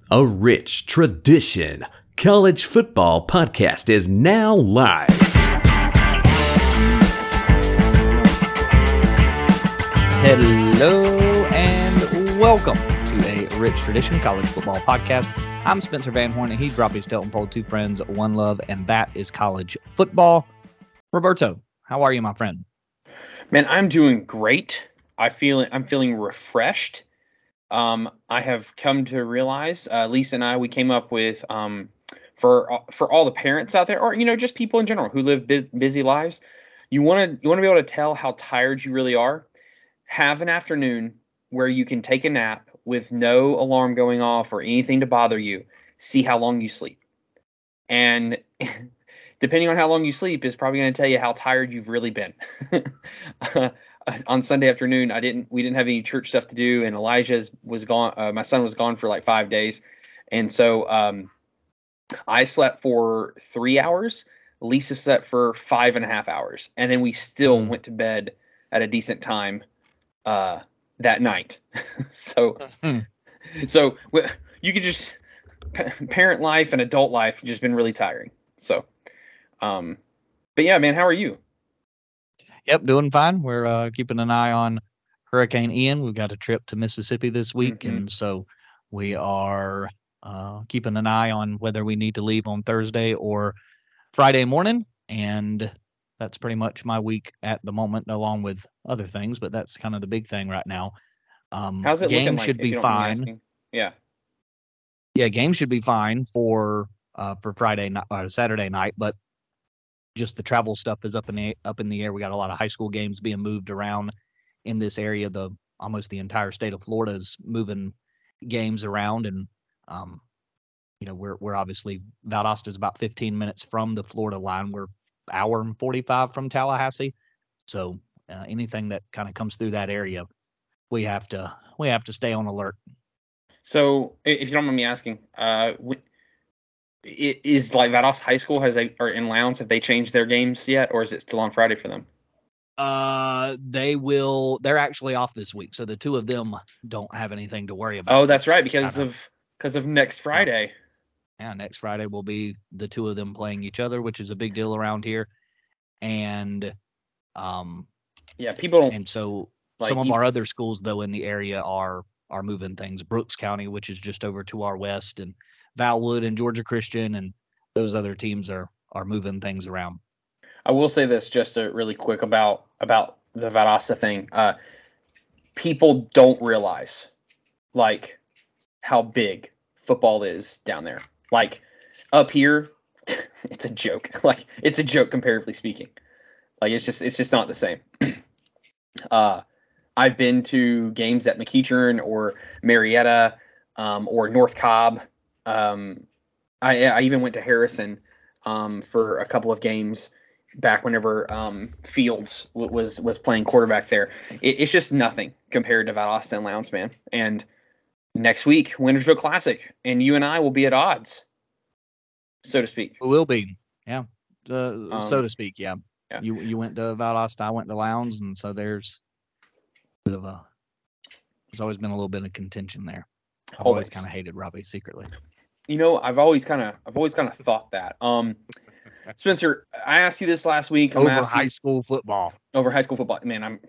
A rich tradition. College football podcast is now live. Hello and welcome to a rich tradition college football podcast. I'm Spencer Van Horn and he's Robbie Stelton, two friends, one love, and that is college football. Roberto, how are you, my friend? Man, I'm doing great. I'm feeling refreshed. I have come to realize, Lisa and I, we came up with for all the parents out there, or just people in general who live busy lives. You want to be able to tell how tired you really are. Have an afternoon where you can take a nap with no alarm going off or anything to bother you. See how long you sleep, and depending on how long you sleep is probably going to tell you how tired you've really been. On Sunday afternoon, we didn't have any church stuff to do, and Elijah was gone. My son was gone for like 5 days, and so I slept for 3 hours. Lisa slept for 5.5 hours, and then we still went to bed at a decent time that night. So you could just parent life and adult life just been really tiring. So, but yeah, man, how are you? Yep, doing fine. We're keeping an eye on Hurricane Ian. We've got a trip to Mississippi this week, and so we are keeping an eye on whether we need to leave on Thursday or Friday morning, and that's pretty much my week at the moment, along with other things, but that's kind of the big thing right now. How's it looking like, should be fine. Yeah, game should be fine for Friday night or Saturday night, but just the travel stuff is up in the air. We got a lot of high school games being moved around in this area. Almost the entire state of Florida is moving games around, and we're obviously Valdosta is about 15 minutes from the Florida line. We're hour and 45 from Tallahassee, so anything that kind of comes through that area, we have to stay on alert. So, if you don't mind me asking, it is like Valdosta High School or in Lowndes, have they changed their games yet, or is it still on Friday for them? They're actually off this week, so the two of them don't have anything to worry about. Oh, that's right, because of next Friday. Yeah, next Friday will be the two of them playing each other, which is a big deal around here. And people don't. And so some of our other schools though in the area are moving things. Brooks County, which is just over to our west, and Valwood and Georgia Christian, and those other teams are moving things around. I will say this just really quick about the Valdosta thing. People don't realize like how big football is down there. Like up here, it's a joke. Like it's a joke comparatively speaking. Like it's just not the same. I've been to games at McEachern or Marietta or North Cobb. I even went to Harrison for a couple of games back whenever Fields was playing quarterback there. It's just nothing compared to Valdosta and Lowndes, man. And next week, Wintersville Classic, and you and I will be at odds, so to speak. We will be, yeah, so to speak, yeah. You went to Valdosta, I went to Lowndes, and so there's a bit of there's always been a little bit of contention there. I've always kind of hated Robbie secretly. I've always kind of thought that. Spencer, I asked you this last week. Over high school football, man.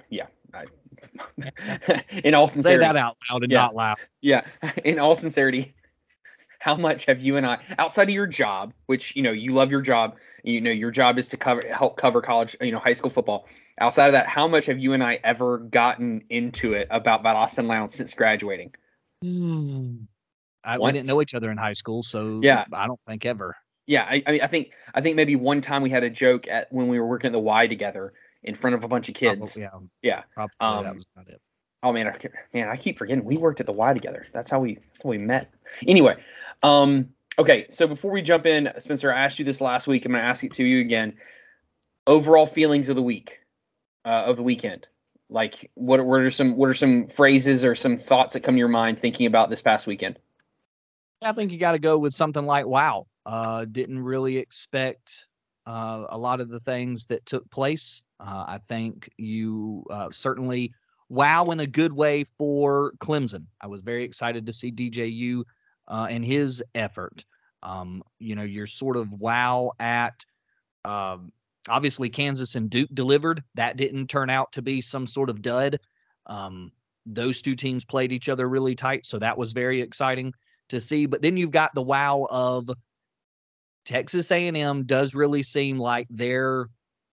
In all sincerity, say that out loud and not laugh. Yeah, in all sincerity, how much have you and I, outside of your job, which you love your job, your job is to help cover college, high school football. Outside of that, how much have you and I ever gotten into it about Valdosta and Lowndes since graduating? We didn't know each other in high school, so yeah, I don't think ever. Yeah, I think maybe one time we had a joke when we were working at the Y together in front of a bunch of kids. Yeah. Probably that was about it. Oh man, I keep forgetting we worked at the Y together. That's how we met. Anyway, okay. So before we jump in, Spencer, I asked you this last week. I'm going to ask it to you again. Overall feelings of the week, of the weekend. Like, what are some phrases or some thoughts that come to your mind thinking about this past weekend? I think you got to go with something like wow. Didn't really expect a lot of the things that took place. I think you certainly wow in a good way for Clemson. I was very excited to see DJU and his effort. Your sort of wow at obviously Kansas and Duke delivered. That didn't turn out to be some sort of dud. Those two teams played each other really tight, so that was very exciting to see. But then you've got the wow of Texas A&M does really seem like they are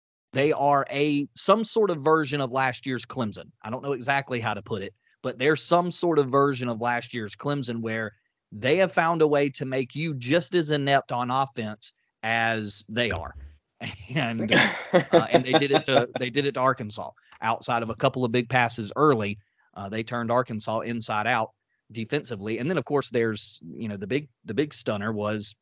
some sort of version of last year's Clemson. I don't know exactly how to put it, but they're some sort of version of last year's Clemson where they have found a way to make you just as inept on offense as they are. And they did it to Arkansas. Outside of a couple of big passes early, they turned Arkansas inside out defensively. And then of course there's, the big stunner was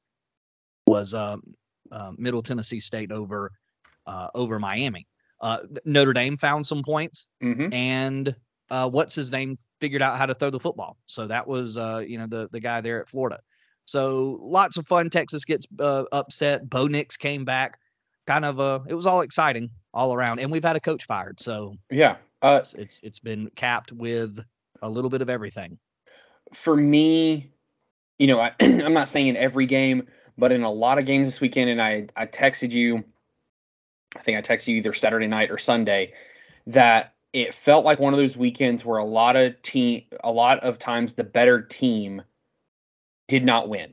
Middle Tennessee State over Miami. Notre Dame found some points, and what's his name figured out how to throw the football. So that was the guy there at Florida. So lots of fun. Texas gets upset. Bo Nix came back. It was all exciting all around, and we've had a coach fired. So yeah, it's been capped with a little bit of everything. For me, I'm not saying in every game, but in a lot of games this weekend, and I texted you. I think I texted you either Saturday night or Sunday that it felt like one of those weekends where a lot of times the better team did not win.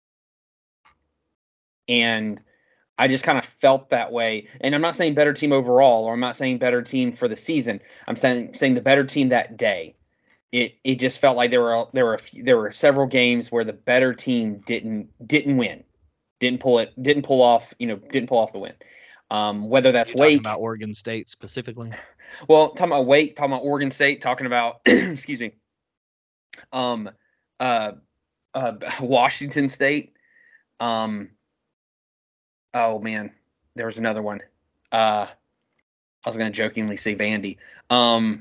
And I just kind of felt that way. And I'm not saying better team overall, or I'm not saying better team for the season. I'm saying the better team that day. It just felt like there were several games where the better team didn't win. Didn't pull off the win. Whether that's Wake, talking about Oregon State specifically. Well, talking about Wake, talking about Oregon State, talking about excuse me, Washington State. Oh man, there was another one. I was going to jokingly say Vandy. Oh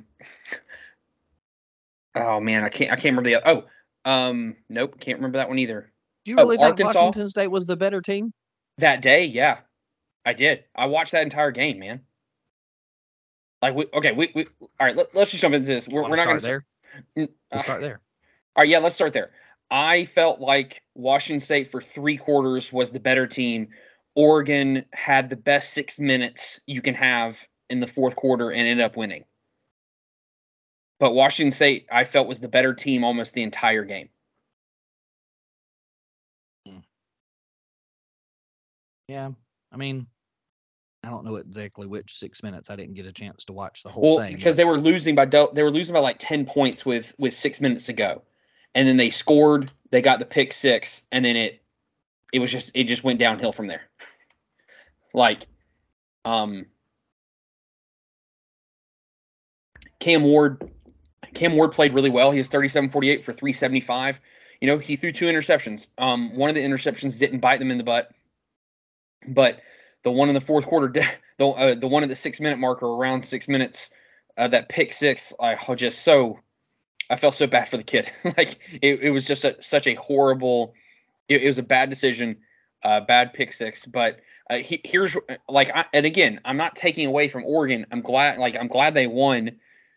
man, I can't remember the. Nope, can't remember that one either. Do you really think Arkansas? Washington State was the better team that day? Yeah, I did. I watched that entire game, man. Like we all right. Let's just jump into this. We're not going to start there. We'll start there. All right, yeah, let's start there. I felt like Washington State for 3 quarters was the better team. Oregon had the best 6 minutes you can have in the fourth quarter and ended up winning. But Washington State, I felt, was the better team almost the entire game. Yeah, I mean, I don't know exactly which 6 minutes. I didn't get a chance to watch the whole thing. Because they were losing by like 10 points with 6 minutes to go, and then they scored. They got the pick six, and then it just went downhill from there. Like, Cam Ward played really well. He was 37-48 for 375. He threw 2 interceptions. One of the interceptions didn't bite them in the butt, but the one in the fourth quarter, the one at the 6 minute marker, around 6 minutes, that pick six, I felt so bad for the kid. Like it was just such a horrible. It was a bad decision, bad pick six. But here's and again, I'm not taking away from Oregon. I'm glad they won.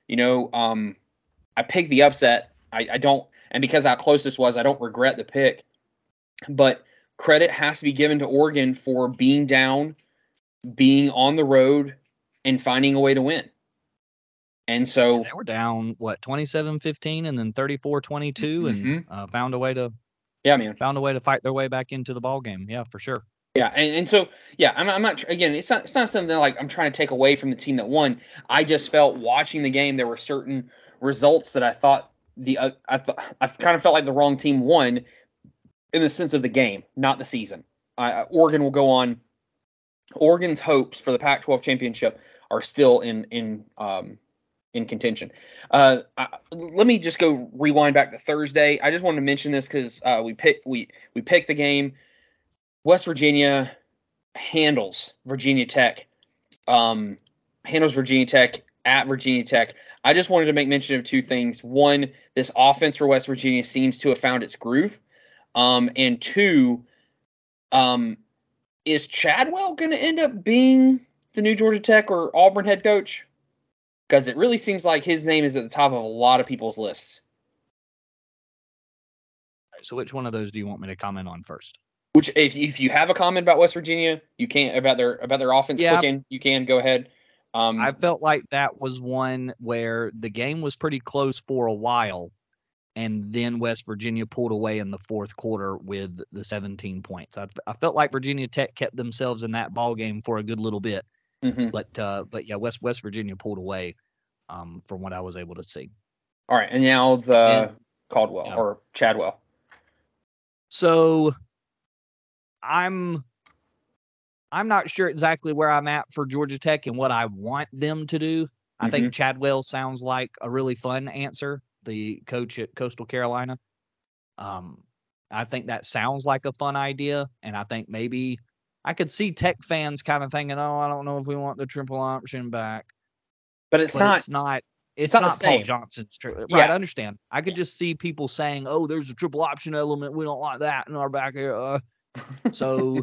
I picked the upset. I don't, and because how close this was, I don't regret the pick. But credit has to be given to Oregon for being down, being on the road, and finding a way to win. And so they were down 27-15 and then 34-22 and found a way to fight their way back into the ball game. Yeah, for sure. Yeah, and so yeah, I'm not again. It's not something like I'm trying to take away from the team that won. I just felt watching the game there were certain results that I thought I kind of felt like the wrong team won in the sense of the game, not the season. Oregon will go on. Oregon's hopes for the Pac-12 championship are still in contention. Let me just go rewind back to Thursday. I just wanted to mention this because we picked the game. West Virginia handles Virginia Tech. Handles Virginia Tech at Virginia Tech. I just wanted to make mention of 2 things. One, this offense for West Virginia seems to have found its groove. And 2, is Chadwell going to end up being the new Georgia Tech or Auburn head coach? Because it really seems like his name is at the top of a lot of people's lists. So which one of those do you want me to comment on first? Which, if you have a comment about West Virginia, you can't about their offense clicking. You can go ahead. I felt like that was one where the game was pretty close for a while, and then West Virginia pulled away in the fourth quarter with the 17 points. I felt like Virginia Tech kept themselves in that ball game for a good little bit, but yeah, West Virginia pulled away from what I was able to see. All right, and now Caldwell or Chadwell. So I'm not sure exactly where I'm at for Georgia Tech and what I want them to do. I think Chadwell sounds like a really fun answer, the coach at Coastal Carolina. I think that sounds like a fun idea, and I think maybe I could see Tech fans kind of thinking, "Oh, I don't know if we want the triple option back." But it's not Paul Johnson's true. Right, I understand. I could just see people saying, "Oh, there's a triple option element. We don't like that in our back here." So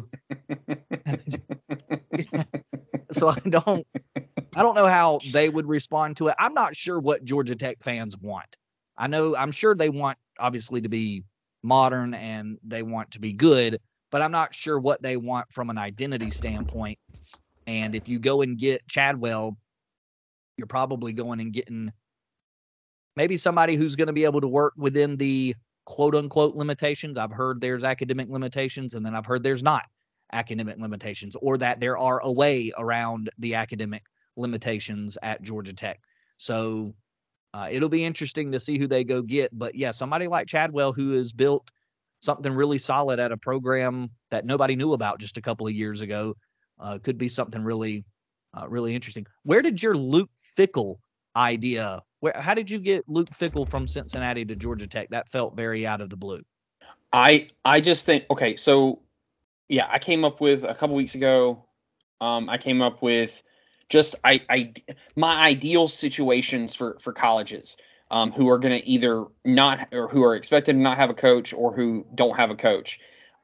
so I don't know how they would respond to it. I'm not sure what Georgia Tech fans want. I'm sure they want obviously to be modern and they want to be good, but I'm not sure what they want from an identity standpoint. And if you go and get Chadwell, you're probably going and getting maybe somebody who's going to be able to work within the quote unquote limitations. I've heard there's academic limitations, and then I've heard there's not academic limitations, or that there are a way around the academic limitations at Georgia Tech. So it'll be interesting to see who they go get. But yeah, somebody like Chadwell, who has built something really solid at a program that nobody knew about just a couple of years ago, could be something really, really interesting. Where did your Luke Fickell idea? How did you get Luke Fickell from Cincinnati to Georgia Tech? That felt very out of the blue. I just think, okay, so yeah, I came up with a couple weeks ago. I came up with just my ideal situations for colleges who are going to either not, or who are expected to not have a coach, or who don't have a coach.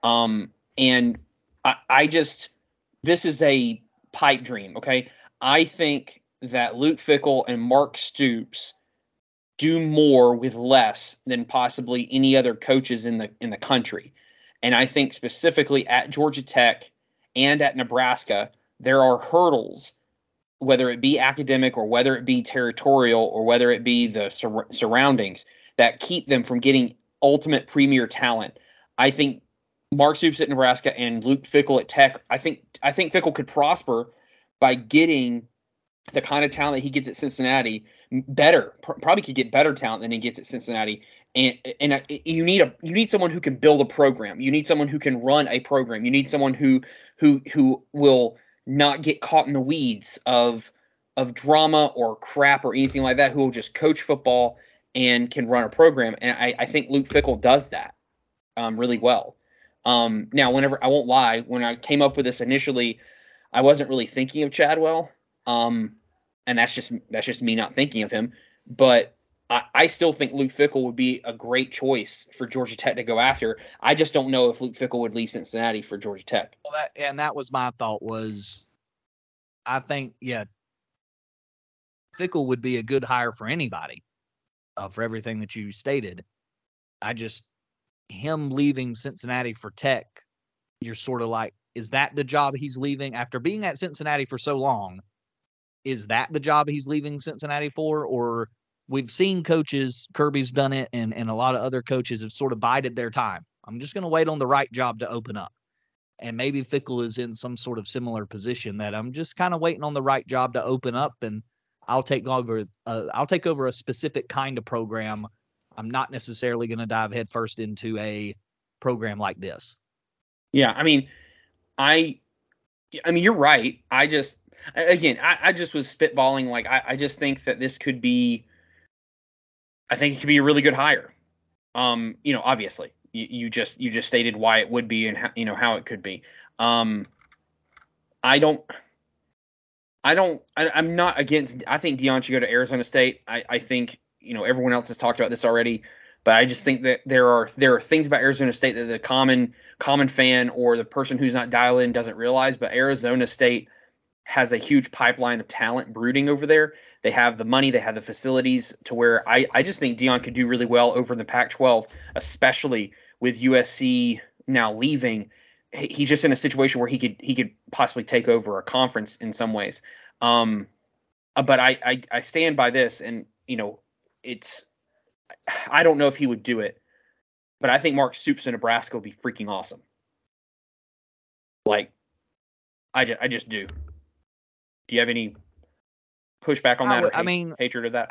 And I just, this is a pipe dream. Okay. I think that Luke Fickell and Mark Stoops do more with less than possibly any other coaches in the country. And I think specifically at Georgia Tech and at Nebraska, there are hurdles, whether it be academic or whether it be territorial or whether it be the surroundings, that keep them from getting ultimate premier talent. I think Mark Stoops at Nebraska and Luke Fickell at Tech, I think Fickell could prosper by getting the kind of talent that he gets at Cincinnati better. Probably could get better talent than he gets at Cincinnati. And you need someone who can build a program. You need someone who can run a program. You need someone who will not get caught in the weeds of drama or crap or anything like that, who will just coach football and can run a program. And I think Luke Fickell does that really well. Now, whenever, I won't lie, when I came up with this initially, I wasn't really thinking of Chadwell. And that's just me not thinking of him. But I still think Luke Fickell would be a great choice for Georgia Tech to go after. I just don't know if Luke Fickell would leave Cincinnati for Georgia Tech. Well, that was my thought. Was I think Fickell would be a good hire for anybody, for everything that you stated. Him leaving Cincinnati for Tech, you're sort of like, is that the job he's leaving after being at Cincinnati for so long? Is that the job he's leaving Cincinnati for? Or we've seen coaches, Kirby's done it, and a lot of other coaches have sort of bided their time. I'm just going to wait on the right job to open up. And maybe Fickell is in some sort of similar position, that I'm just kind of waiting on the right job to open up, and I'll take over a specific kind of program. I'm not necessarily going to dive headfirst into a program like this. Yeah, I mean, you're right. I just was spitballing. Like, I just think that this could be, I think it could be a really good hire. Obviously you just stated why it would be and how, how it could be. I'm not against, I think Deion should go to Arizona State. I think, everyone else has talked about this already, but I just think that there are things about Arizona State that the common fan or the person who's not dialed in doesn't realize. But Arizona State has a huge pipeline of talent brooding over there. They have the money, they have the facilities, to where I just think Deion could do really well over in the Pac-12, especially with USC now leaving, he's just in a situation where he could possibly take over a conference in some ways. But I stand by this, and I don't know if he would do it, but I think Mark Stoops in Nebraska would be freaking awesome. Like, I just do. Do you have any pushback on that? Hatred of that?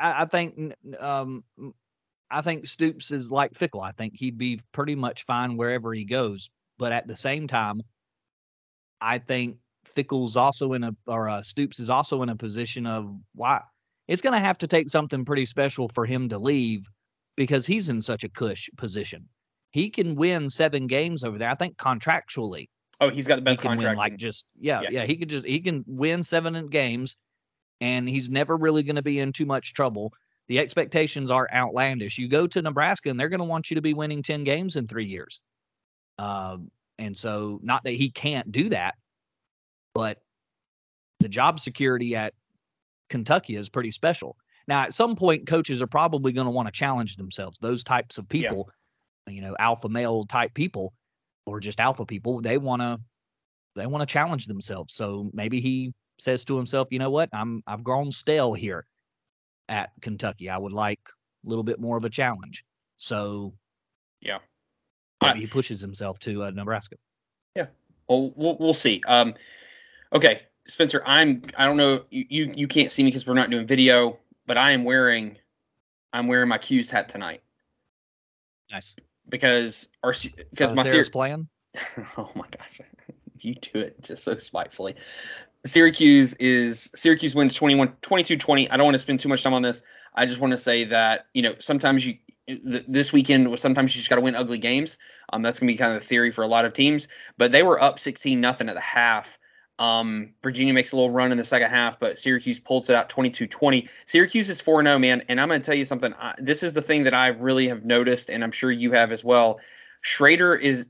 I think Stoops is like Fickell. I think he'd be pretty much fine wherever he goes. But at the same time, I think Fickell's also Stoops is also in a position of why it's going to have to take something pretty special for him to leave, because he's in such a cush position. He can win 7 games over there. I think contractually. Oh, he's got the best contract. He can win 7 games, and he's never really going to be in too much trouble. The expectations are outlandish. You go to Nebraska, and they're going to want you to be winning 10 games in 3 years. And so, not that he can't do that, but the job security at Kentucky is pretty special. Now, at some point, coaches are probably going to want to challenge themselves. Those types of people, alpha male type people, or just alpha people, they want to challenge themselves. So maybe he says to himself, you know what, I've grown stale here at Kentucky. I would like a little bit more of a challenge. So maybe he pushes himself to Nebraska. Yeah. Well, we'll see. Okay, Spencer, I don't know, you can't see me because we're not doing video, but I'm wearing my Q's hat tonight. Nice. Because my Sarah's playing. Oh my gosh, you do it just so spitefully. Syracuse wins 22-20. I don't want to spend too much time on this. I just want to say that sometimes this weekend, sometimes you just got to win ugly games. That's gonna be kind of the theory for a lot of teams. But they were up 16-0 at the half. Virginia makes a little run in the second half, but Syracuse pulls it out 22-20. Syracuse is 4-0, man, and I'm going to tell you something. This is the thing that I really have noticed, and I'm sure you have as well. Schrader is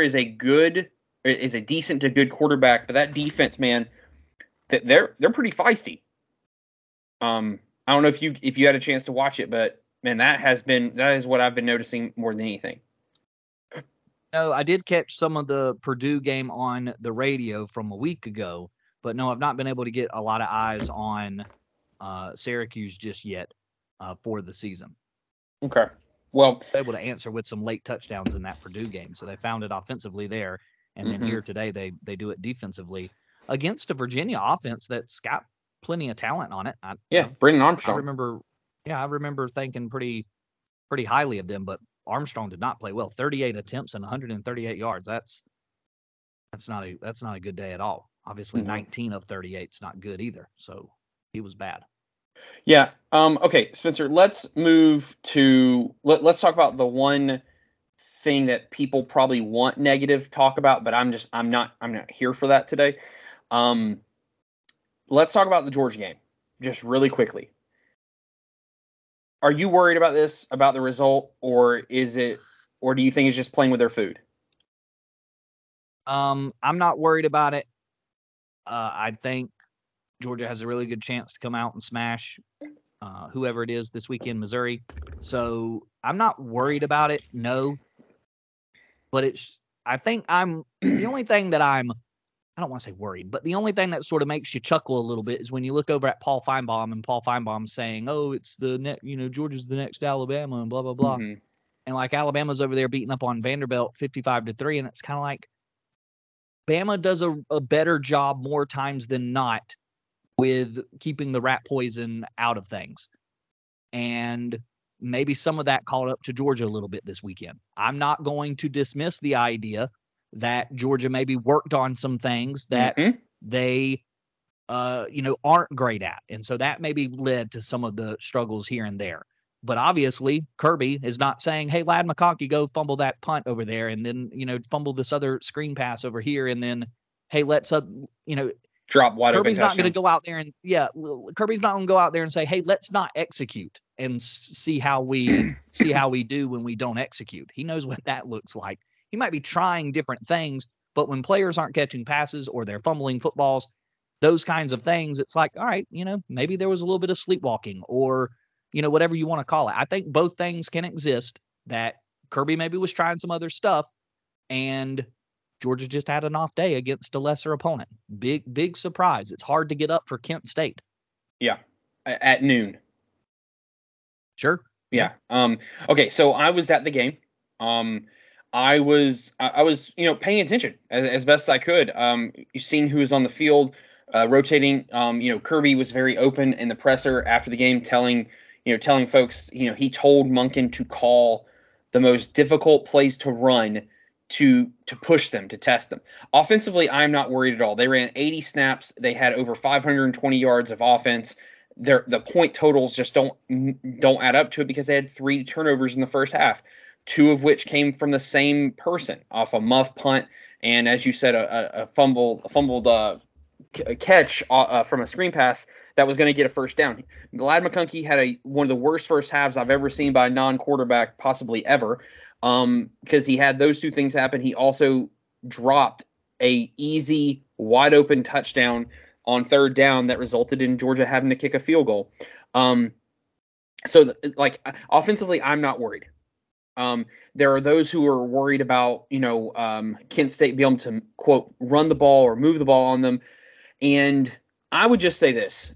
a decent to good quarterback, but that defense, man, they're pretty feisty. I don't know if you had a chance to watch it, but man, that is what I've been noticing more than anything. No, I did catch some of the Purdue game on the radio from a week ago, but no, I've not been able to get a lot of eyes on Syracuse just yet for the season. Okay. Well, able to answer with some late touchdowns in that Purdue game. So they found it offensively there. And then here today, they do it defensively against a Virginia offense that's got plenty of talent on it. Brennan Armstrong. I remember thinking pretty highly of them, but Armstrong did not play well. 38 attempts and 138 yards. That's not a good day at all. Obviously, 19 of 38 is not good either. So he was bad. Yeah. Okay, Spencer. Let's move to let's talk about the one thing that people probably want negative talk about, but I'm not here for that today. Let's talk about the Georgia game, just really quickly. Are you worried about this, about the result, or do you think it's just playing with their food? I'm not worried about it. I think Georgia has a really good chance to come out and smash whoever it is this weekend, Missouri. So I'm not worried about it. No, but I think the only thing that I don't want to say worried, but the only thing that sort of makes you chuckle a little bit is when you look over at Paul Feinbaum, and Paul Feinbaum saying, "Oh, it's Georgia's the next Alabama," and blah blah blah, and like Alabama's over there beating up on Vanderbilt 55-3, and it's kind of like Bama does a better job more times than not with keeping the rat poison out of things, and maybe some of that caught up to Georgia a little bit this weekend. I'm not going to dismiss the idea that Georgia maybe worked on some things that they, aren't great at. And so that maybe led to some of the struggles here and there. But obviously, Kirby is not saying, hey, Ladd McConkey, go fumble that punt over there, and then, fumble this other screen pass over here, and then, hey, let's, drop wide Kirby's open not going to go out there and, Kirby's not going to go out there and say, hey, let's not execute and see how we do when we don't execute. He knows what that looks like. He might be trying different things, but when players aren't catching passes or they're fumbling footballs, those kinds of things, it's like, all right, maybe there was a little bit of sleepwalking or, whatever you want to call it. I think both things can exist, that Kirby maybe was trying some other stuff, and Georgia just had an off day against a lesser opponent. Big surprise. It's hard to get up for Kent State. Yeah, at noon. Sure. Yeah. Okay. So I was at the game. I was paying attention as best I could. You've seen who was on the field, rotating. Kirby was very open in the presser after the game, telling folks, he told Monken to call the most difficult plays to run to push them, to test them. Offensively, I'm not worried at all. They ran 80 snaps. They had over 520 yards of offense. The point totals just don't add up to it because they had 3 turnovers in the first half, 2 of which came from the same person off a muff punt and, as you said, a fumbled catch from a screen pass that was going to get a first down. Glad McConkey had one of the worst first halves I've ever seen by a non-quarterback, possibly ever, because he had those 2 things happen. He also dropped a easy, wide open touchdown on third down that resulted in Georgia having to kick a field goal. Offensively, I'm not worried. There are those who are worried about, Kent State being able to, quote, run the ball or move the ball on them. And I would just say this.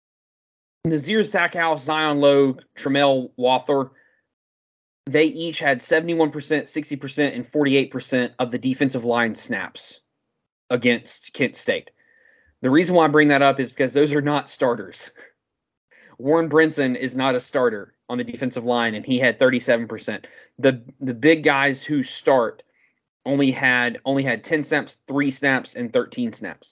Nazir Sackhouse, Zion Lowe, Tramel Walther, they each had 71%, 60%, and 48% of the defensive line snaps against Kent State. The reason why I bring that up is because those are not starters. Warren Brinson is not a starter on the defensive line, and he had 37%. The big guys who start only had 10 snaps, 3 snaps, and 13 snaps.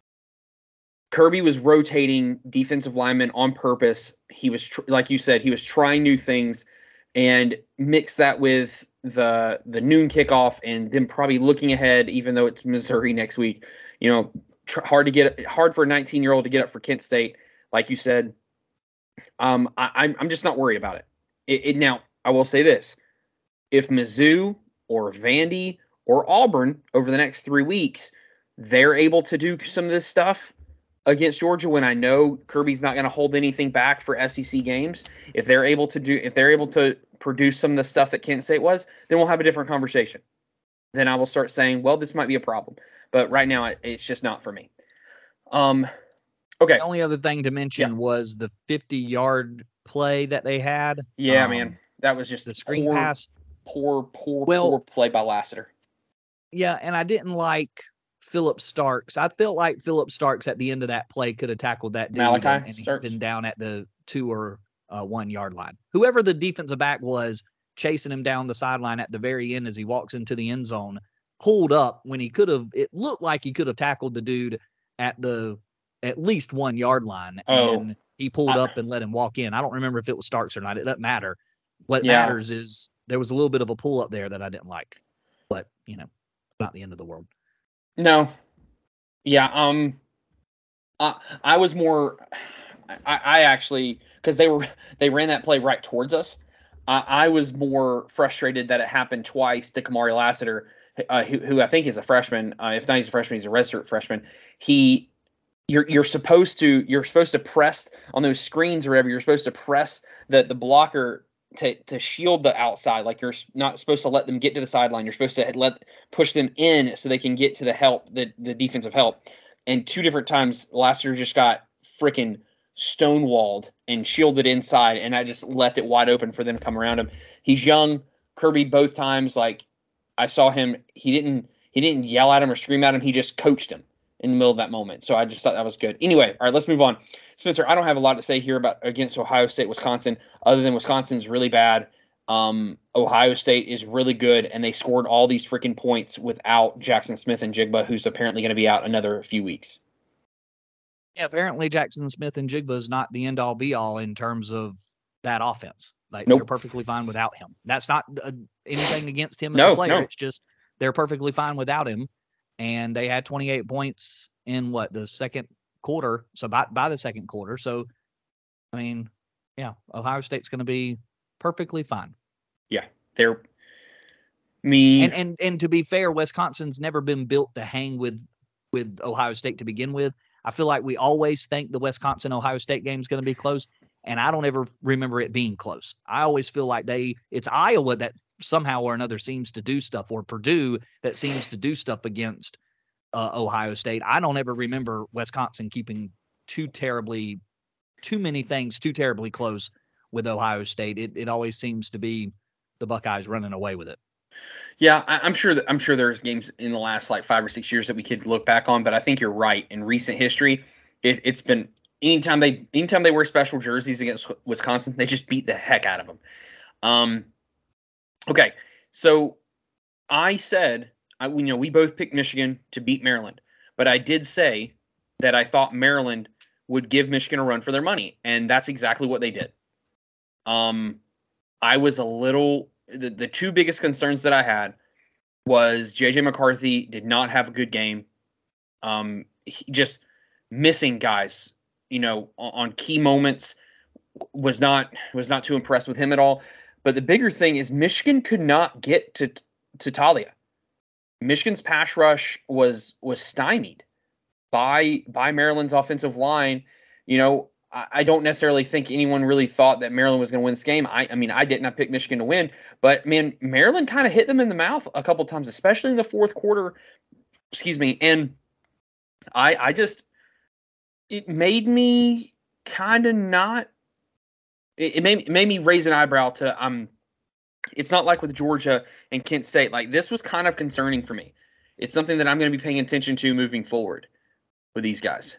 Kirby was rotating defensive linemen on purpose. He was, like you said, he was trying new things, and mix that with the noon kickoff and then probably looking ahead, even though it's Missouri next week. Hard for a 19-year-old to get up for Kent State, like you said. I'm just not worried about it. Now, I will say this: if Mizzou or Vandy or Auburn over the next 3 weeks, they're able to do some of this stuff against Georgia, when I know Kirby's not going to hold anything back for SEC games, if they're able to produce some of the stuff that Kent State was, then we'll have a different conversation. Then I will start saying, well, this might be a problem. But right now, it's just not for me. Okay. The only other thing to mention was the 50-yard play that they had. Yeah, man. That was just the screen pass. Poor play by Lassiter. Yeah, and I didn't like Phillip Starks. I felt like Phillip Starks at the end of that play could have tackled that dude and he'd been down at the 2 or 1 yard line. Whoever the defensive back was chasing him down the sideline at the very end as he walks into the end zone, pulled up when he could have. It looked like he could have tackled the dude at least 1 yard line, and he pulled up and let him walk in. I don't remember if it was Starks or not. It doesn't matter. What matters is there was a little bit of a pull up there that I didn't like, but not the end of the world. No. Yeah. I was more. I actually, because they ran that play right towards us. I was more frustrated that it happened twice to Kamari Lassiter, who I think is a freshman. If not, he's a freshman. He's a redshirt freshman. You're supposed to press on those screens or whatever. You're supposed to press the blocker to shield the outside. Like, you're not supposed to let them get to the sideline. You're supposed to push them in so they can get to the help, the defensive help. And 2 different times, Lassiter just got freaking stonewalled and shielded inside, and I just left it wide open for them to come around him. He's young. Kirby, both times, like, I saw him, he didn't yell at him or scream at him. He just coached him in the middle of that moment. So I just thought that was good. Anyway, all right, let's move on. Spencer, I don't have a lot to say here about against Ohio State, Wisconsin, other than Wisconsin's really bad. Ohio State is really good, and they scored all these freaking points without Jackson Smith-Njigba, who's apparently going to be out another few weeks. Yeah, apparently Jackson Smith-Njigba is not the end-all be-all in terms of that offense. Like, They're perfectly fine without him. That's not anything against him as a player. No. It's just they're perfectly fine without him. And they had 28 points in the second quarter. So by the second quarter. So, I mean, yeah, Ohio State's going to be perfectly fine. Yeah, they're me. And to be fair, Wisconsin's never been built to hang with Ohio State to begin with. I feel like we always think the Wisconsin-Ohio State game is going to be close, and I don't ever remember it being close. I always feel like it's Iowa that somehow or another seems to do stuff, or Purdue that seems to do stuff against Ohio State. I don't ever remember Wisconsin keeping too many things too terribly close with Ohio State. It always seems to be the Buckeyes running away with it. Yeah, I'm sure there's games in the last like 5 or 6 years that we could look back on, but I think you're right. In recent history, it's been anytime they wear special jerseys against Wisconsin, they just beat the heck out of them. Okay, so I said we both picked Michigan to beat Maryland, but I did say that I thought Maryland would give Michigan a run for their money, and that's exactly what they did. I was a little the two biggest concerns that I had was JJ McCarthy did not have a good game. He just missing guys, on key moments, was not too impressed with him at all. But the bigger thing is Michigan could not get to Talia. Michigan's pass rush was stymied by Maryland's offensive line. I don't necessarily think anyone really thought that Maryland was going to win this game. I mean, I didn't. I picked Michigan to win, but man, Maryland kind of hit them in the mouth a couple times, especially in the fourth quarter. Excuse me, and I just it made me kind of not. It made me raise an eyebrow to It's not like with Georgia and Kent State. Like this was kind of concerning for me. It's something that I'm going to be paying attention to moving forward with these guys.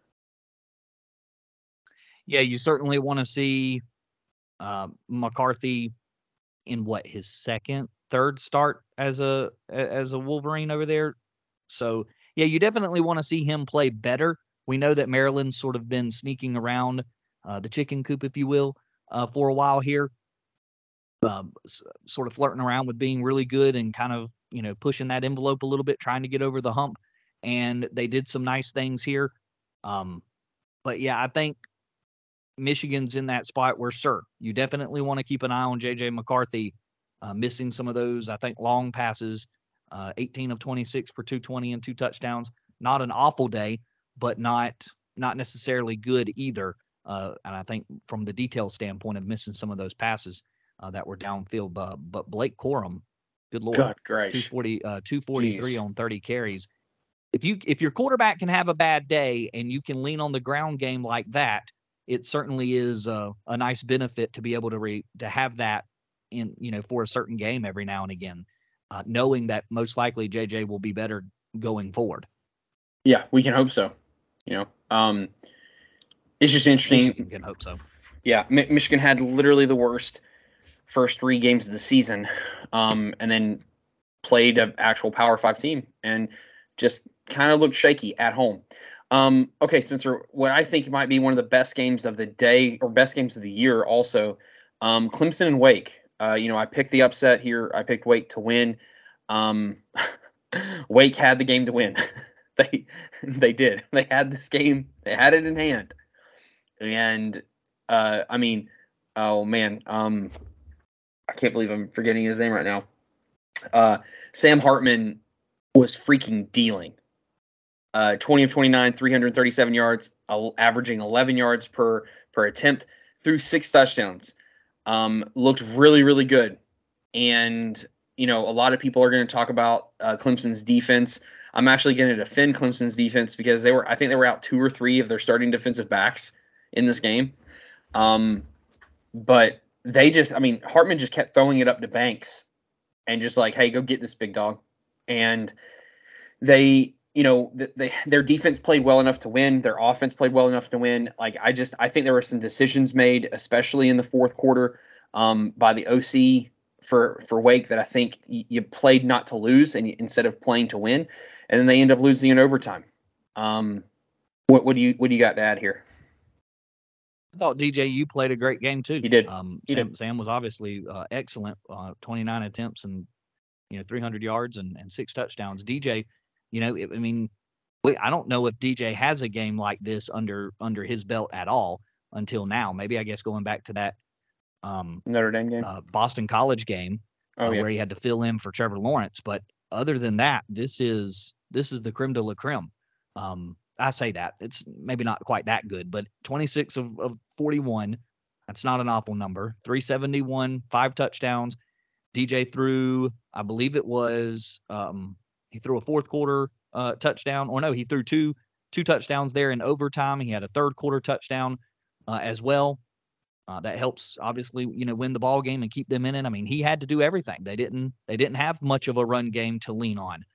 Yeah, you certainly want to see McCarthy in his third start as a Wolverine over there. So yeah, you definitely want to see him play better. We know that Maryland's sort of been sneaking around the chicken coop, if you will, for a while here, sort of flirting around with being really good and kind of pushing that envelope a little bit, trying to get over the hump. And they did some nice things here. But yeah, I think Michigan's in that spot where, sir, you definitely want to keep an eye on JJ McCarthy, missing some of those, I think, long passes, 18 of 26 for 220 and 2 touchdowns. Not an awful day, but not necessarily good either. And I think from the detail standpoint of missing some of those passes that were downfield. But Blake Corum, good Lord, God gracious, 243 on 30 carries. If your quarterback can have a bad day and you can lean on the ground game like that, it certainly is a nice benefit to be able to have that in for a certain game every now and again, knowing that most likely JJ will be better going forward. Yeah, we can hope so. It's just interesting. Michigan can hope so. Yeah, Michigan had literally the worst first 3 games of the season, and then played an actual Power 5 team and just kind of looked shaky at home. Okay, Spencer, what I think might be one of the best games of the day or best games of the year also, Clemson and Wake. I picked the upset here. I picked Wake to win. Wake had the game to win. They did. They had this game. They had it in hand. And I mean, oh man, I can't believe I'm forgetting his name right now. Sam Hartman was freaking dealing. 20 of 29, 337 yards, averaging 11 yards per attempt, threw 6 touchdowns. Looked really, really good. And, a lot of people are going to talk about Clemson's defense. I'm actually going to defend Clemson's defense because I think they were out 2 or 3 of their starting defensive backs in this game. But Hartman just kept throwing it up to Banks and just like, hey, go get this big dog. And they, their defense played well enough to win. Their offense played well enough to win. Like, I think there were some decisions made, especially in the fourth quarter, by the OC for Wake that I think you played not to lose and instead of playing to win, and then they end up losing in overtime. What do you got to add here? I thought DJU played a great game too. He did. Sam was obviously excellent. 29 attempts and 300 yards and 6 touchdowns. DJ, I don't know if DJ has a game like this under his belt at all until now. Maybe I guess going back to that Notre Dame game, Boston College game, where he had to fill in for Trevor Lawrence. But other than that, this is the creme de la creme. I say that it's maybe not quite that good, but 26 of 41, that's not an awful number. 371, 5 touchdowns. DJ threw, I believe it was, he threw a fourth quarter touchdown, or no, he threw two touchdowns there in overtime. He had a third quarter touchdown as well. That helps obviously, win the ball game and keep them in it. I mean, he had to do everything. They didn't have much of a run game to lean on.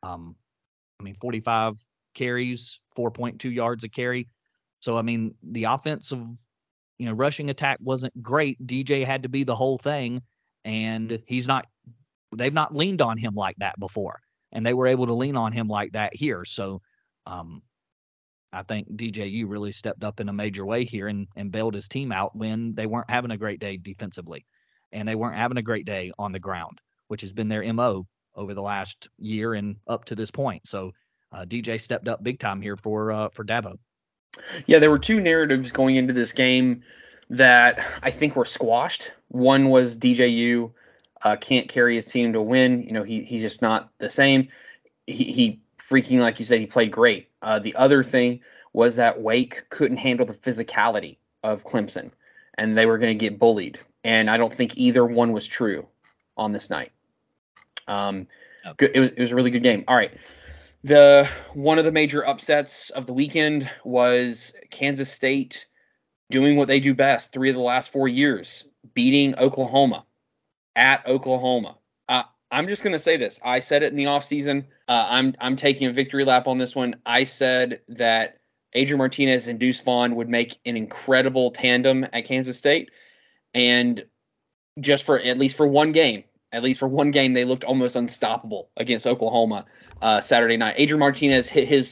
45 carries, 4.2 yards a carry. So, I mean, the offensive, rushing attack wasn't great. DJ had to be the whole thing, and they've not leaned on him like that before, and they were able to lean on him like that here. So, I think DJU really stepped up in a major way here and bailed his team out when they weren't having a great day defensively, and they weren't having a great day on the ground, which has been their MO over the last year and up to this point. So DJ stepped up big time here for Dabo. Yeah, there were two narratives going into this game that I think were squashed. One was DJU can't carry his team to win. He's just not the same. He freaking, like you said, he played great. The other thing was that Wake couldn't handle the physicality of Clemson, and they were going to get bullied. And I don't think either one was true on this night. It was a really good game. All right. One of the major upsets of the weekend was Kansas State doing what they do best 3 of the last 4 years, beating Oklahoma at Oklahoma. I'm just going to say this. I said it in the offseason. I'm taking a victory lap on this one. I said that Adrian Martinez and Deuce Vaughn would make an incredible tandem at Kansas State. And just at least for one game, they looked almost unstoppable against Oklahoma Saturday night. Adrian Martinez hit his,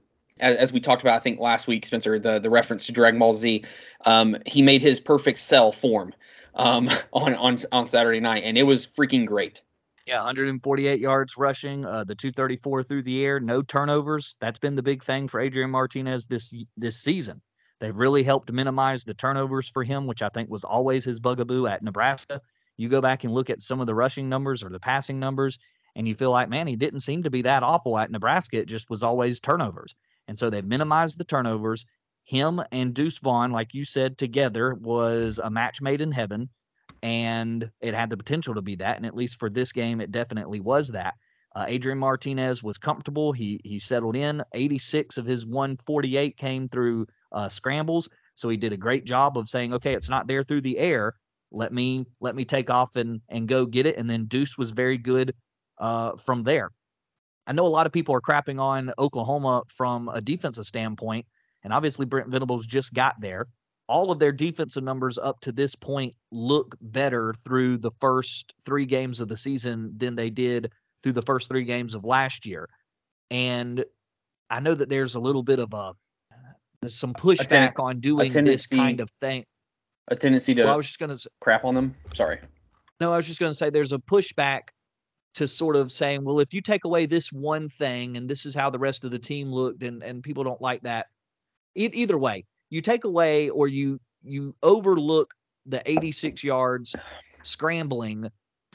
as we talked about, I think last week, Spencer, the reference to Dragon Ball Z. He made his perfect cell form on Saturday night, and it was freaking great. Yeah, 148 yards rushing, the 234 through the air, no turnovers. That's been the big thing for Adrian Martinez this season. They've really helped minimize the turnovers for him, which I think was always his bugaboo at Nebraska. You go back and look at some of the rushing numbers or the passing numbers, and you feel like, man, he didn't seem to be that awful at Nebraska. It just was always turnovers. And so they've minimized the turnovers. Him and Deuce Vaughn, like you said, together was a match made in heaven. And it had the potential to be that. And at least for this game, it definitely was that. Adrian Martinez was comfortable. He settled in. 86 of his 148 came through scrambles. So he did a great job of saying, okay, it's not there through the air. Let me take off and go get it. And then Deuce was very good from there. I know a lot of people are crapping on Oklahoma from a defensive standpoint. And obviously Brent Venables just got there. All of their defensive numbers up to this point look better through the first 3 games of the season than they did through the first 3 games of last year. And I know that there's a little bit of some pushback on doing this kind of thing. A tendency to I was just going to crap on them. Sorry. No, I was just going to say there's a pushback to sort of saying, well, if you take away this one thing and this is how the rest of the team looked and people don't like that. Either way. You take away or you overlook the 86 yards scrambling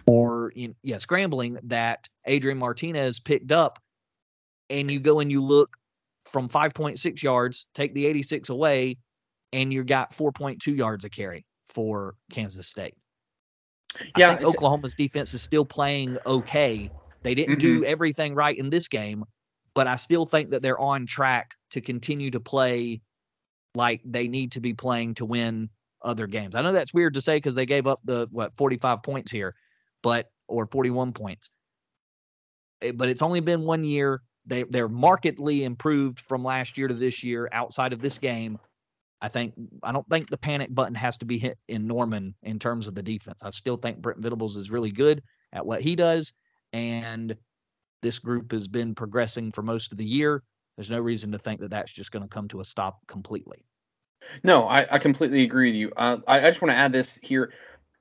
that Adrian Martinez picked up, and you go and you look from 5.6 yards, take the 86 away, and you got 4.2 yards a carry for Kansas State. Yeah, I think Oklahoma's defense is still playing okay. They didn't do everything right in this game, but I still think that they're on track to continue to play like they need to be playing to win other games. I know that's weird to say because they gave up 45 points here, or 41 points. But it's only been 1 year. They're markedly improved from last year to this year outside of this game. I don't think the panic button has to be hit in Norman in terms of the defense. I still think Brent Venables is really good at what he does, and this group has been progressing for most of the year. There's no reason to think that that's just going to come to a stop completely. No, I completely agree with you. I just want to add this here.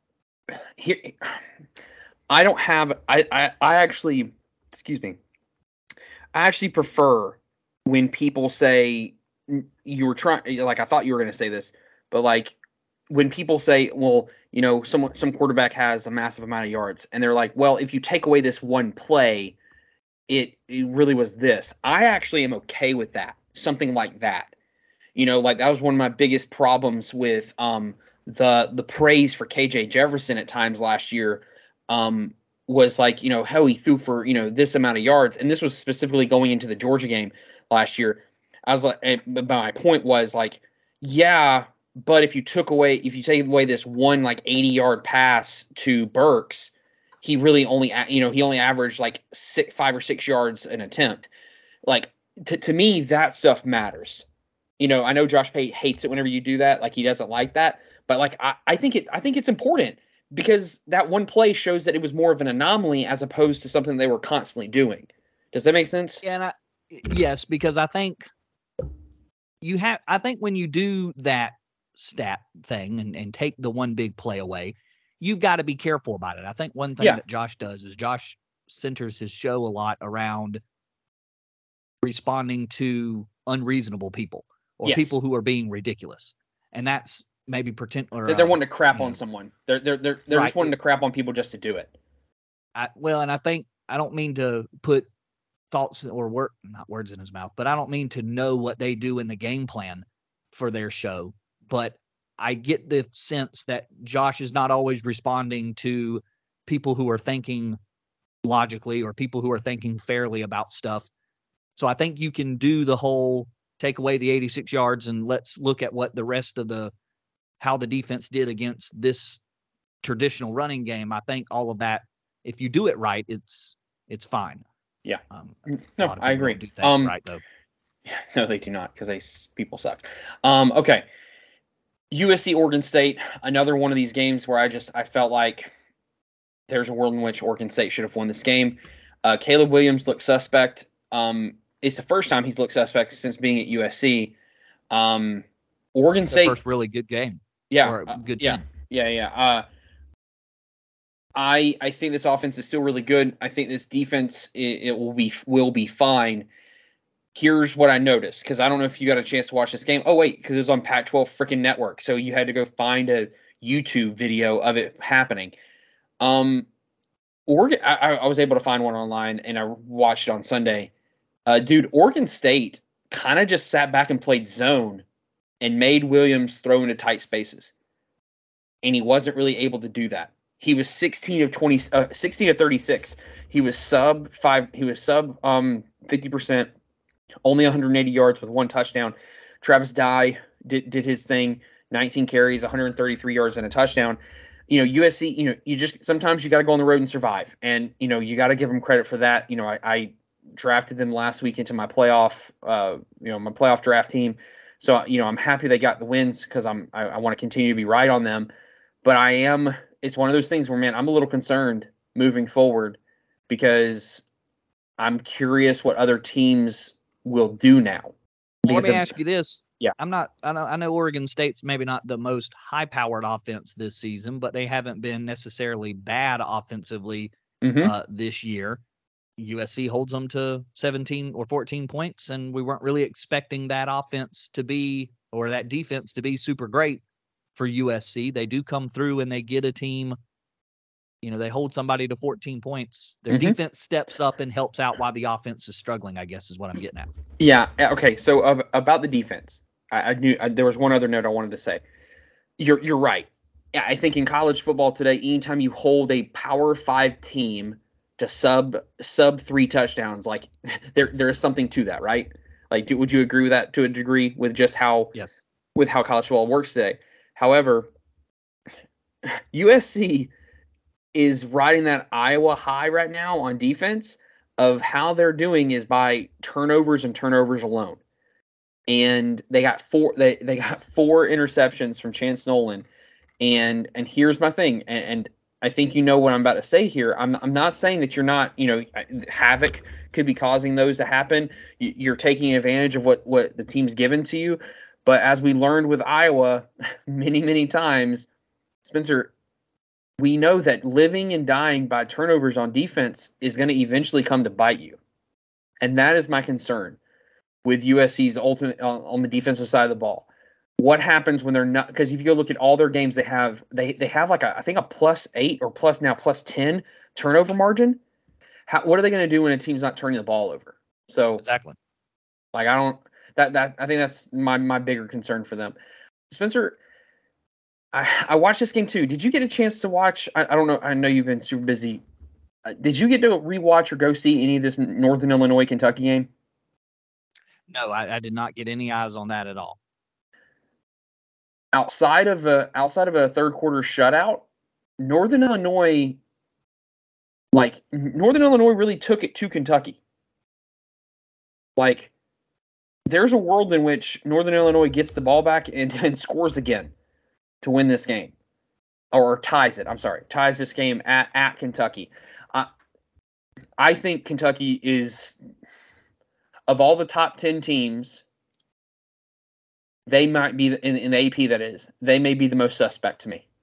I don't have. I actually, excuse me. I actually prefer when people say you were trying. Like I thought you were going to say this, but like when people say, well, some quarterback has a massive amount of yards, and they're like, well, if you take away this one play, it really was this. I actually am okay with that. Something like that. Like that was one of my biggest problems with the praise for KJ Jefferson at times last year. was like, how he threw for, this amount of yards. And this was specifically going into the Georgia game last year. I was like, but my point was like, yeah, but if you take away this one like 80-yard pass to Burks, he really only, he only averaged like 5 or 6 yards an attempt. Like to me, that stuff matters. I know Josh Pate hates it whenever you do that. Like he doesn't like that, but like I think it's important because that one play shows that it was more of an anomaly as opposed to something they were constantly doing. Does that make sense? Yeah, yes, because I think when you do that stat thing and take the one big play away, you've got to be careful about it. I think one thing that Josh does is Josh centers his show a lot around responding to unreasonable people or people who are being ridiculous. And that's maybe they're wanting to crap on someone. They're just wanting to crap on people just to do it. And I think I don't mean to put thoughts or not words in his mouth, but I don't mean to know what they do in the game plan for their show. But I get the sense that Josh is not always responding to people who are thinking logically or people who are thinking fairly about stuff. So I think you can do the whole take away the 86 yards and let's look at what the rest of how the defense did against this traditional running game. I think all of that, if you do it right, it's fine. Yeah. No, I agree. Do things right though. No, they do not because people suck. Okay. USC Oregon State, another one of these games where I felt like there's a world in which Oregon State should have won this game. Caleb Williams looked suspect. It's the first time he's looked suspect since being at USC. Oregon State, first really good game. Yeah, good team. Yeah. I think this offense is still really good. I think this defense it will be fine. Here's what I noticed, because I don't know if you got a chance to watch this game. Oh wait, because it was on Pac-12 freaking network, so you had to go find a YouTube video of it happening. Oregon, I was able to find one online, and I watched it on Sunday. Dude, Oregon State kind of just sat back and played zone and made Williams throw into tight spaces, and he wasn't really able to do that. He was 16 of 36. He was sub 50%, only 180 yards with 1 touchdown. Travis Dye did his thing, 19 carries, 133 yards and a touchdown. USC, you just sometimes you got to go on the road and survive, and you got to give them credit for that. I drafted them last week into my playoff, my playoff draft team. So I'm happy they got the wins because I want to continue to be right on them. But it's one of those things where, man, I'm a little concerned moving forward because I'm curious what other teams will do now. Well, let me ask you this. Yeah. I know Oregon State's maybe not the most high-powered offense this season, but they haven't been necessarily bad offensively this year. USC holds them to 17 or 14 points, and we weren't really expecting that offense to be, or that defense to be super great for USC. They do come through and they get a team, they hold somebody to 14 points. Their defense steps up and helps out while the offense is struggling, I guess is what I'm getting at. Yeah. Okay. So about the defense, I knew there was one other note I wanted to say. You're right. Yeah, I think in college football today, anytime you hold a Power 5 team to sub 3 touchdowns, like there is something to that, right? Like, would you agree with that to a degree with just how with how college football works today? However, USC is riding that Iowa high right now on defense of how they're doing is by turnovers and turnovers alone. And they got 4 interceptions from Chance Nolan. And here's my thing, and I think you know what I'm about to say here. I'm not saying that you're not, havoc could be causing those to happen. You're taking advantage of what the team's given to you. But as we learned with Iowa many, many times, Spencer, we know that living and dying by turnovers on defense is going to eventually come to bite you. And that is my concern with USC's ultimate on the defensive side of the ball. What happens when they're not? Because if you go look at all their games, they have like I think a +8 or +10 turnover margin. What are they going to do when a team's not turning the ball over? So exactly, like I think that's my bigger concern for them. Spencer, I watched this game too. Did you get a chance to watch? I don't know. I know you've been super busy. Did you get to rewatch or go see any of this Northern Illinois Kentucky game? No, I did not get any eyes on that at all. Outside of a third quarter shutout, Northern Illinois really took it to Kentucky. Like, there's a world in which Northern Illinois gets the ball back and scores again to win this game, or ties it. I'm sorry, ties this game at Kentucky. I think Kentucky is, of all the top 10 teams, they might be in the AP. That is, they may be the most suspect to me.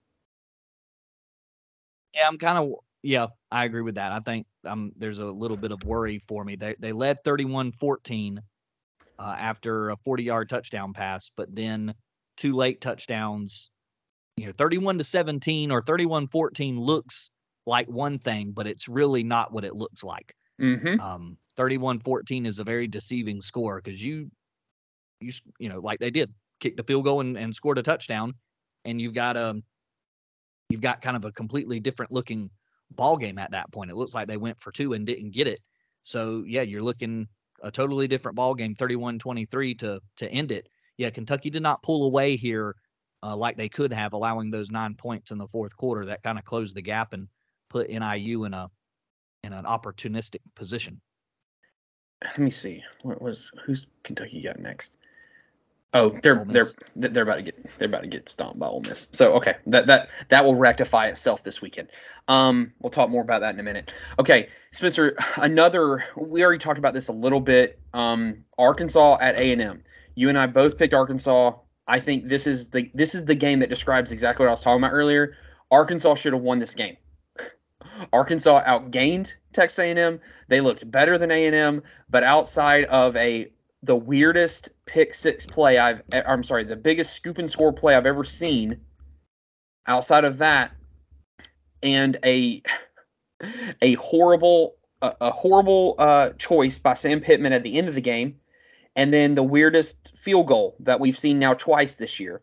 Yeah, I agree with that. I think there's a little bit of worry for me. They led 31-14 after a 40-yard touchdown pass, but then 2 late touchdowns. 31-17 or 31-14 looks like one thing, but it's really not what it looks like. 31-14 is a very deceiving score because you like they did kick the field goal and scored a touchdown, and you've got kind of a completely different looking ball game at that point. It looks like they went for 2 and didn't get it. So yeah, you're looking a totally different ball game, 31-23 to end it. Yeah, Kentucky did not pull away here like they could have, allowing those 9 points in the fourth quarter. That kind of closed the gap and put NIU in an opportunistic position. Let me see. Who's Kentucky got next? Oh, they're about to get stomped by Ole Miss. So okay, that will rectify itself this weekend. We'll talk more about that in a minute. Okay, Spencer, we already talked about this a little bit. Arkansas at A&M. You and I both picked Arkansas. I think this is the game that describes exactly what I was talking about earlier. Arkansas should have won this game. Arkansas outgained Texas A&M. They looked better than A&M, but outside of the weirdest pick six play the biggest scoop and score play I've ever seen. Outside of that, and a horrible choice by Sam Pittman at the end of the game, and then the weirdest field goal that we've seen now twice this year.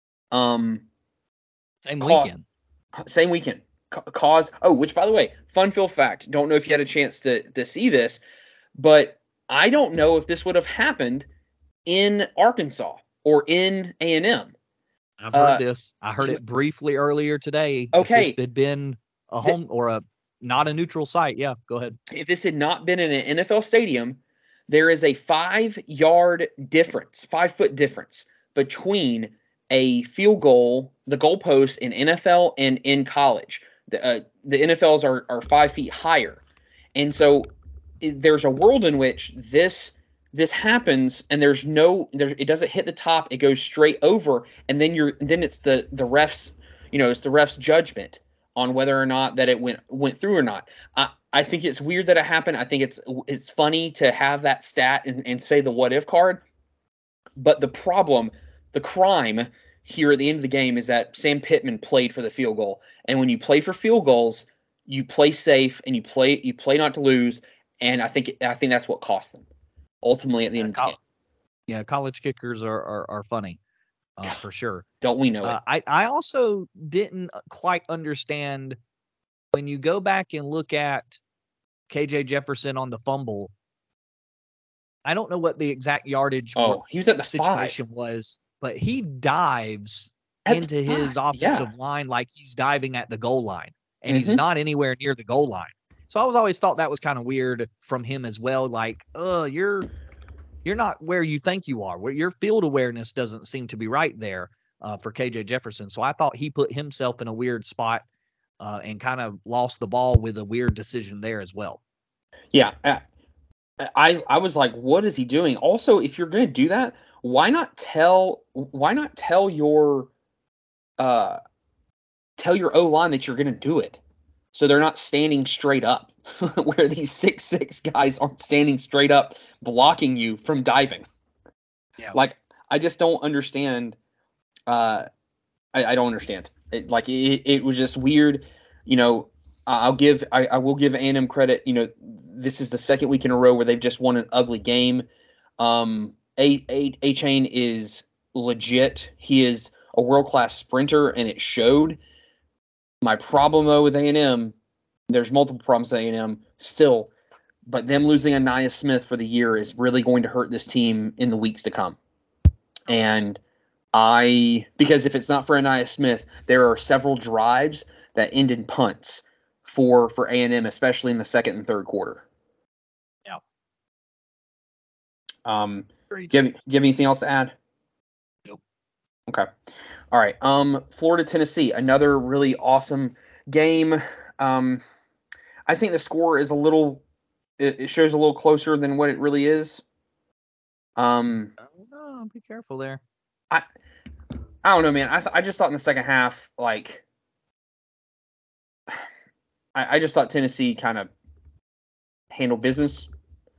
Same weekend. Which, by the way, fun fact, don't know if you had a chance to see this, but I don't know if this would have happened in Arkansas or in A&M. I've heard this. I heard it briefly earlier today. Okay. If this had been a home or not a neutral site, yeah, go ahead. If this had not been in an NFL stadium, there is a 5-yard difference, 5-foot difference between a field goal, the goalpost in NFL and in college. The NFLs are 5 feet higher. And so there's a world in which this happens and it doesn't hit the top, it goes straight over, and then it's the refs, it's the refs' judgment on whether or not that it went through or not. I think it's weird that it happened. I think it's funny to have that stat and say the what if card. But the crime here at the end of the game is that Sam Pittman played for the field goal. And when you play for field goals, you play safe and you play not to lose. And I think that's what cost them ultimately at the end of the game. Yeah, college kickers are funny, for sure. Don't we know it? I also didn't quite understand when you go back and look at KJ Jefferson on the fumble. I don't know what the exact yardage he was at the situation 5. was, but he dives into his offensive line like he's diving at the goal line, and he's not anywhere near the goal line. So I always thought that was kind of weird from him as well. Like, you're not where you think you are. Where your field awareness doesn't seem to be right there for KJ Jefferson. So I thought he put himself in a weird spot and kind of lost the ball with a weird decision there as well. Yeah, I was like, what is he doing? Also, if you're going to do that, why not tell your O-line that you're going to do it? So they're not standing straight up, where these 6'6" guys aren't standing straight up blocking you from diving. Yeah. Like, I just don't understand. I don't understand. It was just weird. I will give A&M credit. This is the second week in a row where they've just won an ugly game. A-Chain is legit. He is a world-class sprinter, and it showed. My problem, though, with A&M, there's multiple problems with A&M still, but them losing Ainias Smith for the year is really going to hurt this team in the weeks to come. And because if it's not for Ainias Smith, there are several drives that end in punts for A&M, especially in the second and third quarter. Yeah. Do you have anything else to add? Nope. Okay. All right. Florida, Tennessee, another really awesome game. I think the score is it shows a little closer than what it really is. Oh, be careful there. I don't know, man. I just thought in the second half, like, I just thought Tennessee kind of handled business,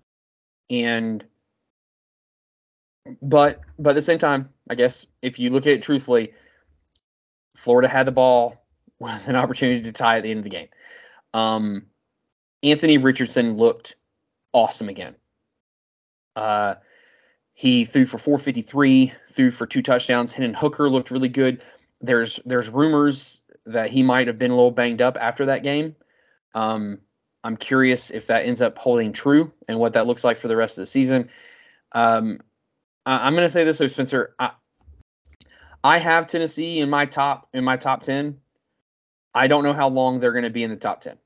but at the same time, I guess if you look at it truthfully, Florida had the ball with an opportunity to tie at the end of the game. Anthony Richardson looked awesome again. He threw for 453, threw for 2 touchdowns. Hendon Hooker looked really good. There's rumors that he might have been a little banged up after that game. I'm curious if that ends up holding true and what that looks like for the rest of the season. I'm going to say this, though, Spencer. I have Tennessee in my top 10. I don't know how long they're going to be in the top 10.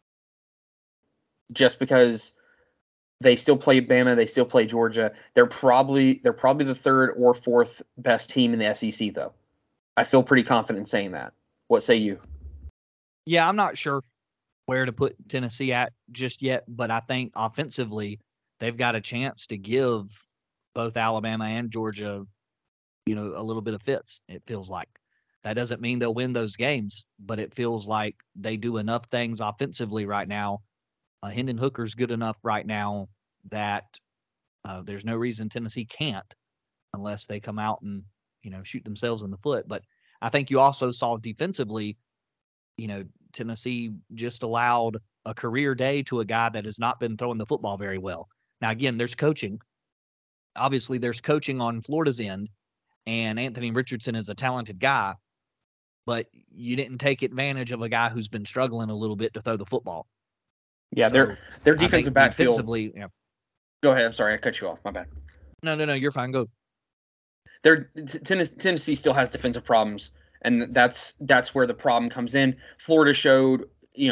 Just because they still play Bama, they still play Georgia. They're probably the third or fourth best team in the SEC, though. I feel pretty confident in saying that. What say you? Yeah, I'm not sure where to put Tennessee at just yet, but I think offensively they've got a chance to give both Alabama and Georgia, a little bit of fits. It feels like that doesn't mean they'll win those games, but it feels like they do enough things offensively right now. Hendon Hooker's good enough right now that there's no reason Tennessee can't, unless they come out and shoot themselves in the foot. But I think you also saw defensively, Tennessee just allowed a career day to a guy that has not been throwing the football very well. Now, again, there's coaching. Obviously, there's coaching on Florida's end, and Anthony Richardson is a talented guy, but you didn't take advantage of a guy who's been struggling a little bit to throw the football. Yeah, So their defensive backfield. Defensively, yeah. Go ahead. I'm sorry, I cut you off. My bad. No, you're fine. Go. Tennessee still has defensive problems, and that's where the problem comes in. Florida showed,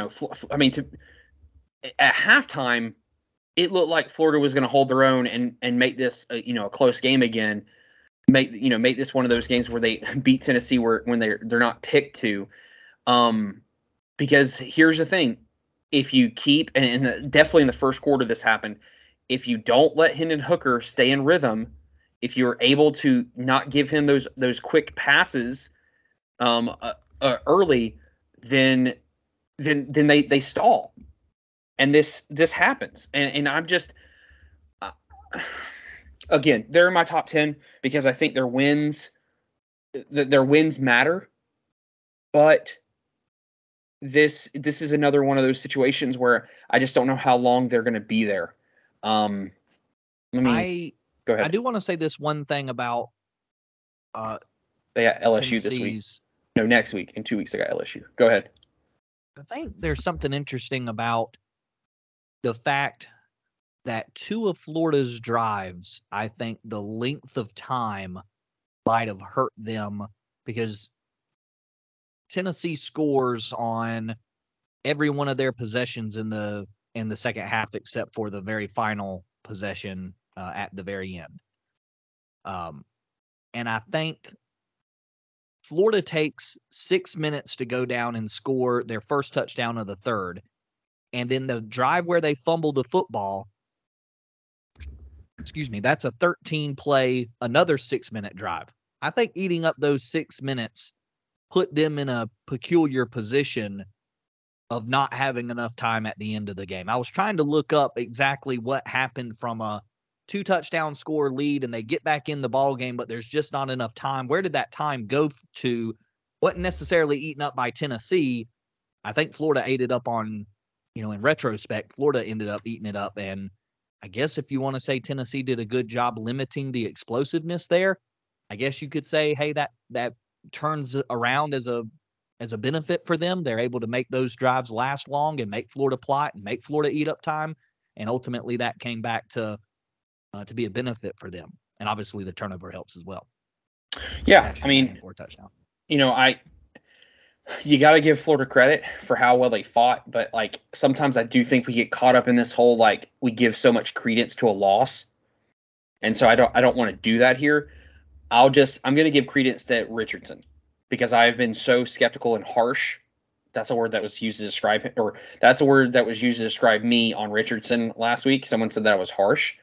at halftime, it looked like Florida was going to hold their own and make this a close game again. Make this one of those games where they beat Tennessee when they're not picked to. Because here's the thing. If you keep, and definitely in the first quarter this happened, if you don't let Hendon Hooker stay in rhythm, if you're able to not give him those quick passes early, then they stall, and this happens. And I'm just again, they're in my top 10 because I think their wins matter, but this is another one of those situations where I just don't know how long they're going to be there. Go ahead. I do want to say this one thing about they got LSU this week. No, next week. In 2 weeks, they got LSU. Go ahead. I think there's something interesting about the fact that 2 of Florida's drives, I think the length of time might have hurt them, because Tennessee scores on every one of their possessions in the second half, except for the very final possession at the very end. And I think Florida takes 6 minutes to go down and score their first touchdown of the third. And then the drive where they fumble the football, that's a 13-play, another 6-minute drive. I think eating up those 6 minutes put them in a peculiar position of not having enough time at the end of the game. I was trying to look up exactly what happened from a 2-touchdown score lead and they get back in the ball game, but there's just not enough time. Where did that time go to? Wasn't necessarily eaten up by Tennessee. I think Florida ate it up on, in retrospect, Florida ended up eating it up. And I guess if you want to say Tennessee did a good job limiting the explosiveness there, I guess you could say, hey, that turns around as a benefit for them. They're able to make those drives last long and make Florida plot and make Florida eat up time. And ultimately that came back to be a benefit for them. And obviously the turnover helps as well. Yeah. I mean, for a touchdown. You got to give Florida credit for how well they fought, but like sometimes I do think we get caught up in this whole like we give so much credence to a loss, and so I don't want to do that here. I'm going to give credence to Richardson because I've been so skeptical and harsh. That's a word that was used to describe him, or that's a word that was used to describe me on Richardson last week. Someone said that I was harsh.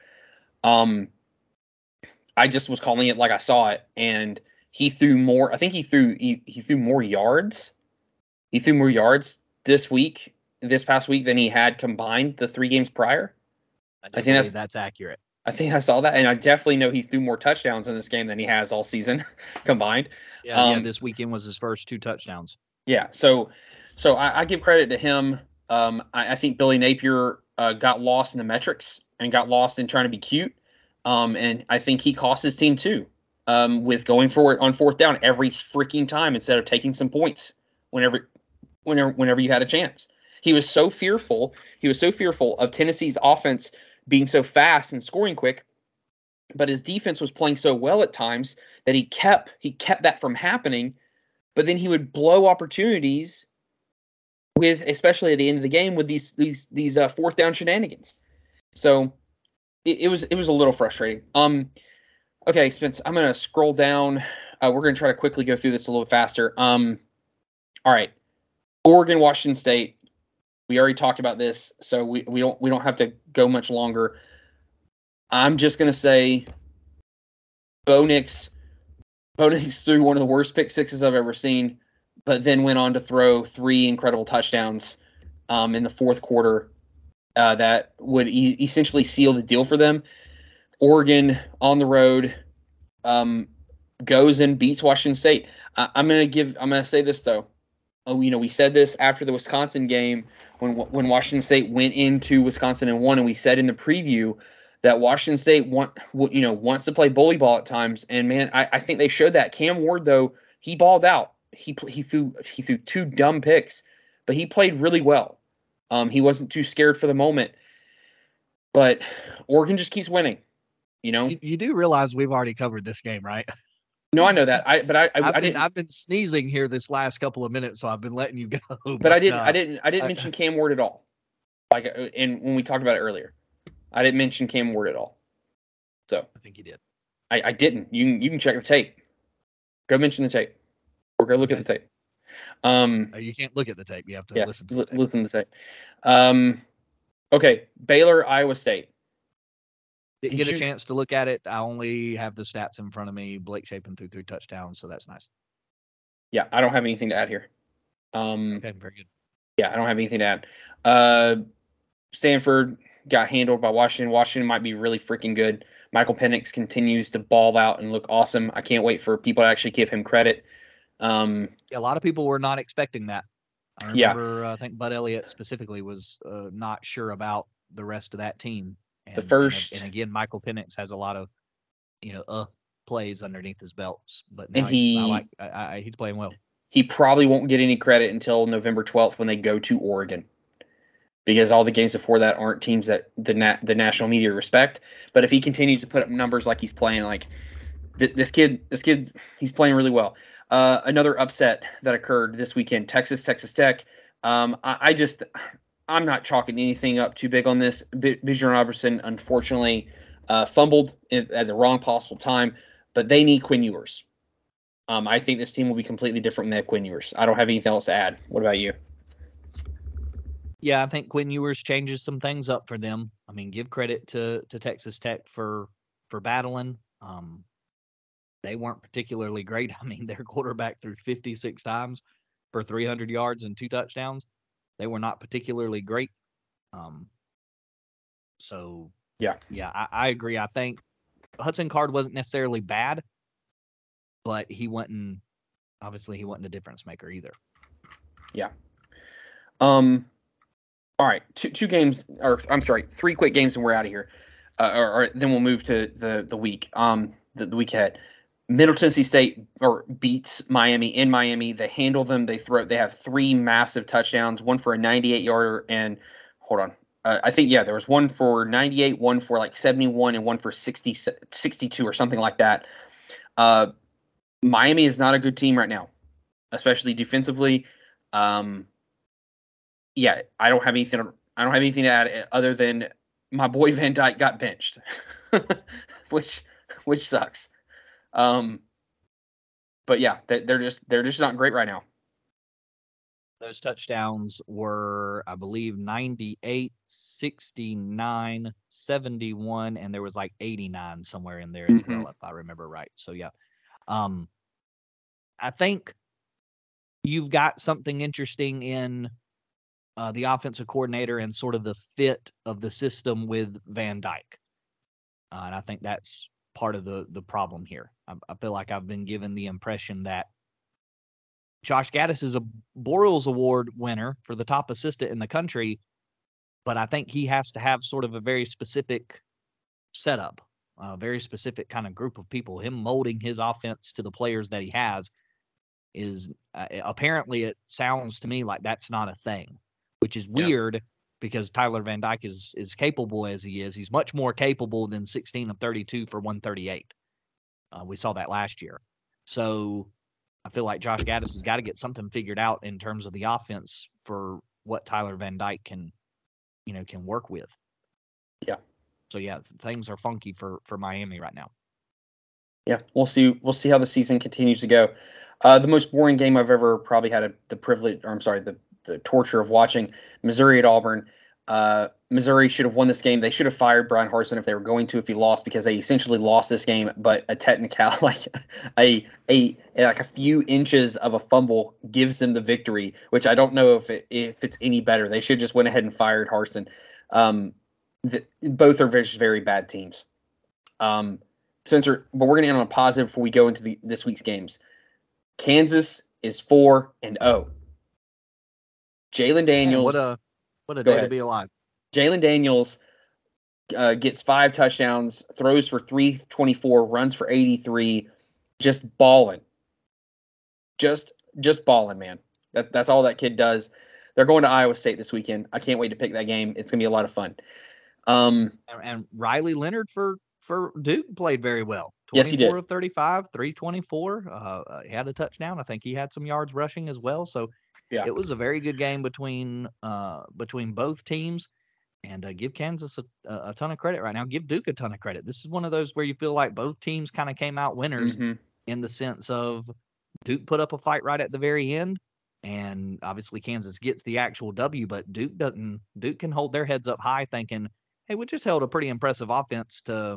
I just was calling it like I saw it, and he threw more. I think he threw more yards. He threw more yards this past week than he had combined the 3 games prior. I think that's accurate. I think I saw that, and I definitely know he threw more touchdowns in this game than he has all season combined. Yeah, this weekend was his first 2 touchdowns. Yeah, so I give credit to him. I think Billy Napier got lost in the metrics and got lost in trying to be cute. And I think he cost his team too, with going for it on 4th down every freaking time instead of taking some points whenever you had a chance. He was so fearful. He was so fearful of Tennessee's offense being so fast and scoring quick, but his defense was playing so well at times that he kept that from happening. But then he would blow opportunities with, especially at the end of the game, with these 4th down shenanigans. So it was a little frustrating. Okay, Spence, I'm gonna scroll down. We're gonna try to quickly go through this a little faster. All right, Oregon, Washington State. We already talked about this, so we don't have to go much longer. I'm just gonna say, Bo Nix threw one of the worst pick sixes I've ever seen, but then went on to throw 3 incredible touchdowns in the 4th quarter. That would essentially seal the deal for them. Oregon on the road goes and beats Washington State. I'm gonna say this though. We said this after the Wisconsin game when Washington State went into Wisconsin and won, and we said in the preview that Washington State wants to play bully ball at times. And man, I think they showed that. Cam Ward though, he balled out. He threw 2 dumb picks, but he played really well. He wasn't too scared for the moment, but Oregon just keeps winning. You do realize we've already covered this game, right? No, I know that. I've been sneezing here this last couple of minutes, so I've been letting you go. But I didn't mention Cam Ward at all. And when we talked about it earlier, I didn't mention Cam Ward at all. So I think you did. I didn't. You can check the tape. Go mention the tape, or go look at the tape. You can't look at the tape. You have to listen to the tape. Listen to the tape. Okay, Baylor, Iowa State. Didn't get a chance to look at it. I only have the stats in front of me. Blake Shapen threw 3 touchdowns, so that's nice. Yeah, I don't have anything to add here. Okay, very good. Yeah, I don't have anything to add. Stanford got handled by Washington. Washington might be really freaking good. Michael Penix continues to ball out and look awesome. I can't wait for people to actually give him credit. A lot of people were not expecting that. I remember, I think Bud Elliott specifically was not sure about the rest of that team. And again, Michael Penix has a lot of, plays underneath his belts. But now he's playing well. He probably won't get any credit until November 12th when they go to Oregon, because all the games before that aren't teams that the national media respect. But if he continues to put up numbers like he's playing, like this kid, he's playing really well. Another upset that occurred this weekend: Texas Tech. I'm not chalking anything up too big on this. Bijan Robertson, unfortunately, fumbled at the wrong possible time, but they need Quinn Ewers. I think this team will be completely different when they have Quinn Ewers. I don't have anything else to add. What about you? Yeah, I think Quinn Ewers changes some things up for them. I mean, give credit to Texas Tech for battling. They weren't particularly great. I mean, their quarterback threw 56 times for 300 yards and 2 touchdowns. They were not particularly great. I agree. I think Hudson Card wasn't necessarily bad, but he wasn't a difference maker either. Yeah. All right. 2 games, or I'm sorry, 3 quick games and we're out of here. Or then we'll move to the week. The week ahead. Middle Tennessee State beats Miami in Miami. They handle them. They have 3 massive touchdowns, one for a 98-yarder, and hold on. I think, there was one for 98, one for like 71, and one for 60, 62 or something like that. Miami is not a good team right now, especially defensively. I don't have anything to add other than my boy Van Dyke got benched, which sucks. But yeah, they're just not great right now. Those touchdowns were, I believe, 98, 69, 71, and there was like 89 somewhere in there as well, if I remember right. So yeah, I think you've got something interesting in the offensive coordinator and sort of the fit of the system with Van Dyke. And I think that's part of the problem here. I feel like I've been given the impression that Josh Gaddis is a Boreals Award winner for the top assistant in the country, but I think he has to have sort of a very specific setup, a very specific kind of group of people. Him molding his offense to the players that he has is apparently, it sounds to me like that's not a thing, which is weird because Tyler Van Dyke is capable as he is. He's much more capable than 16 of 32 for 138. We saw that last year. So I feel like Josh Gaddis has got to get something figured out in terms of the offense for what Tyler Van Dyke can work with. Yeah. So yeah, things are funky for Miami right now. Yeah, we'll see how the season continues to go. The most boring game I've ever probably had the torture of watching, Missouri at Auburn. Missouri should have won this game. They should have fired Brian Harsin if they were going to, if he lost, because they essentially lost this game. But a technical, like a few inches of a fumble gives them the victory, which I don't know if it's any better. They should just went ahead and fired Harsin. Both are very, very bad teams. Spencer, but we're going to end on a positive before we go into this week's games. Kansas is 4-0. Jalen Daniels. Man, what a day to be alive. Jalen Daniels gets 5 touchdowns, throws for 324, runs for 83, just balling. Just balling, man. That's all that kid does. They're going to Iowa State this weekend. I can't wait to pick that game. It's going to be a lot of fun. And Riley Leonard for Duke played very well. 24 yes, he did. of 35, 324. He had a touchdown. I think he had some yards rushing as well. So yeah, it was a very good game between both teams. And give Kansas a ton of credit right now. Give Duke a ton of credit. This is one of those where you feel like both teams kind of came out winners in the sense of Duke put up a fight right at the very end. And obviously Kansas gets the actual W, but Duke doesn't. Duke can hold their heads up high thinking, hey, we just held a pretty impressive offense to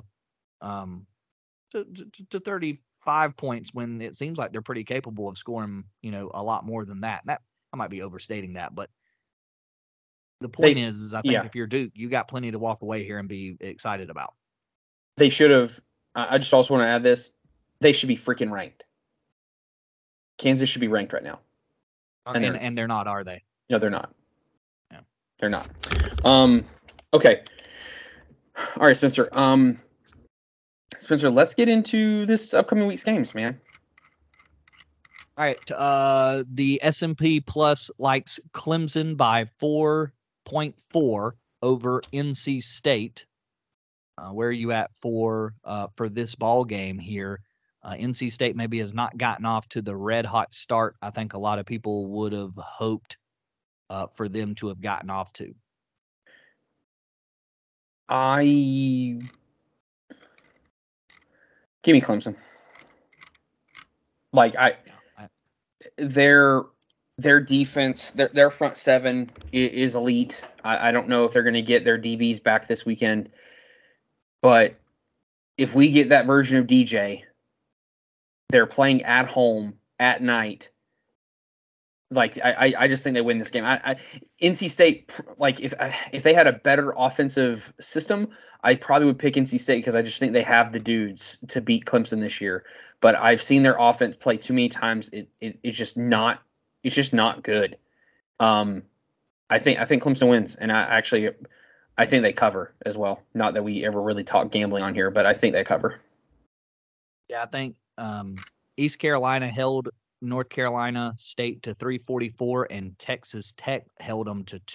35 points when it seems like they're pretty capable of scoring, a lot more than that. That I might be overstating that, but the point is I think if you're Duke, you got plenty to walk away here and be excited about. They should have. I just also want to add this. They should be freaking ranked. Kansas should be ranked right now. And they're not, are they? No, they're not. Yeah. They're not. Okay. All right, Spencer. Spencer, let's get into this upcoming week's games, man. All right. The S&P Plus likes Clemson by 4.4 over NC State. Where are you at for this ball game here? NC State maybe has not gotten off to the red hot start I think a lot of people would have hoped for them to have gotten off to. Give me Clemson. Like their defense, their front seven is elite. I don't know if they're going to get their DBs back this weekend, but if we get that version of DJ, they're playing at home at night. Like I just think they win this game. NC State, like if they had a better offensive system, I probably would pick NC State because I just think they have the dudes to beat Clemson this year. But I've seen their offense play too many times. It's just not good. I think Clemson wins, and I think they cover as well. Not that we ever really talk gambling on here, but I think they cover. Yeah, I think East Carolina held North Carolina State to 344, and Texas Tech held them to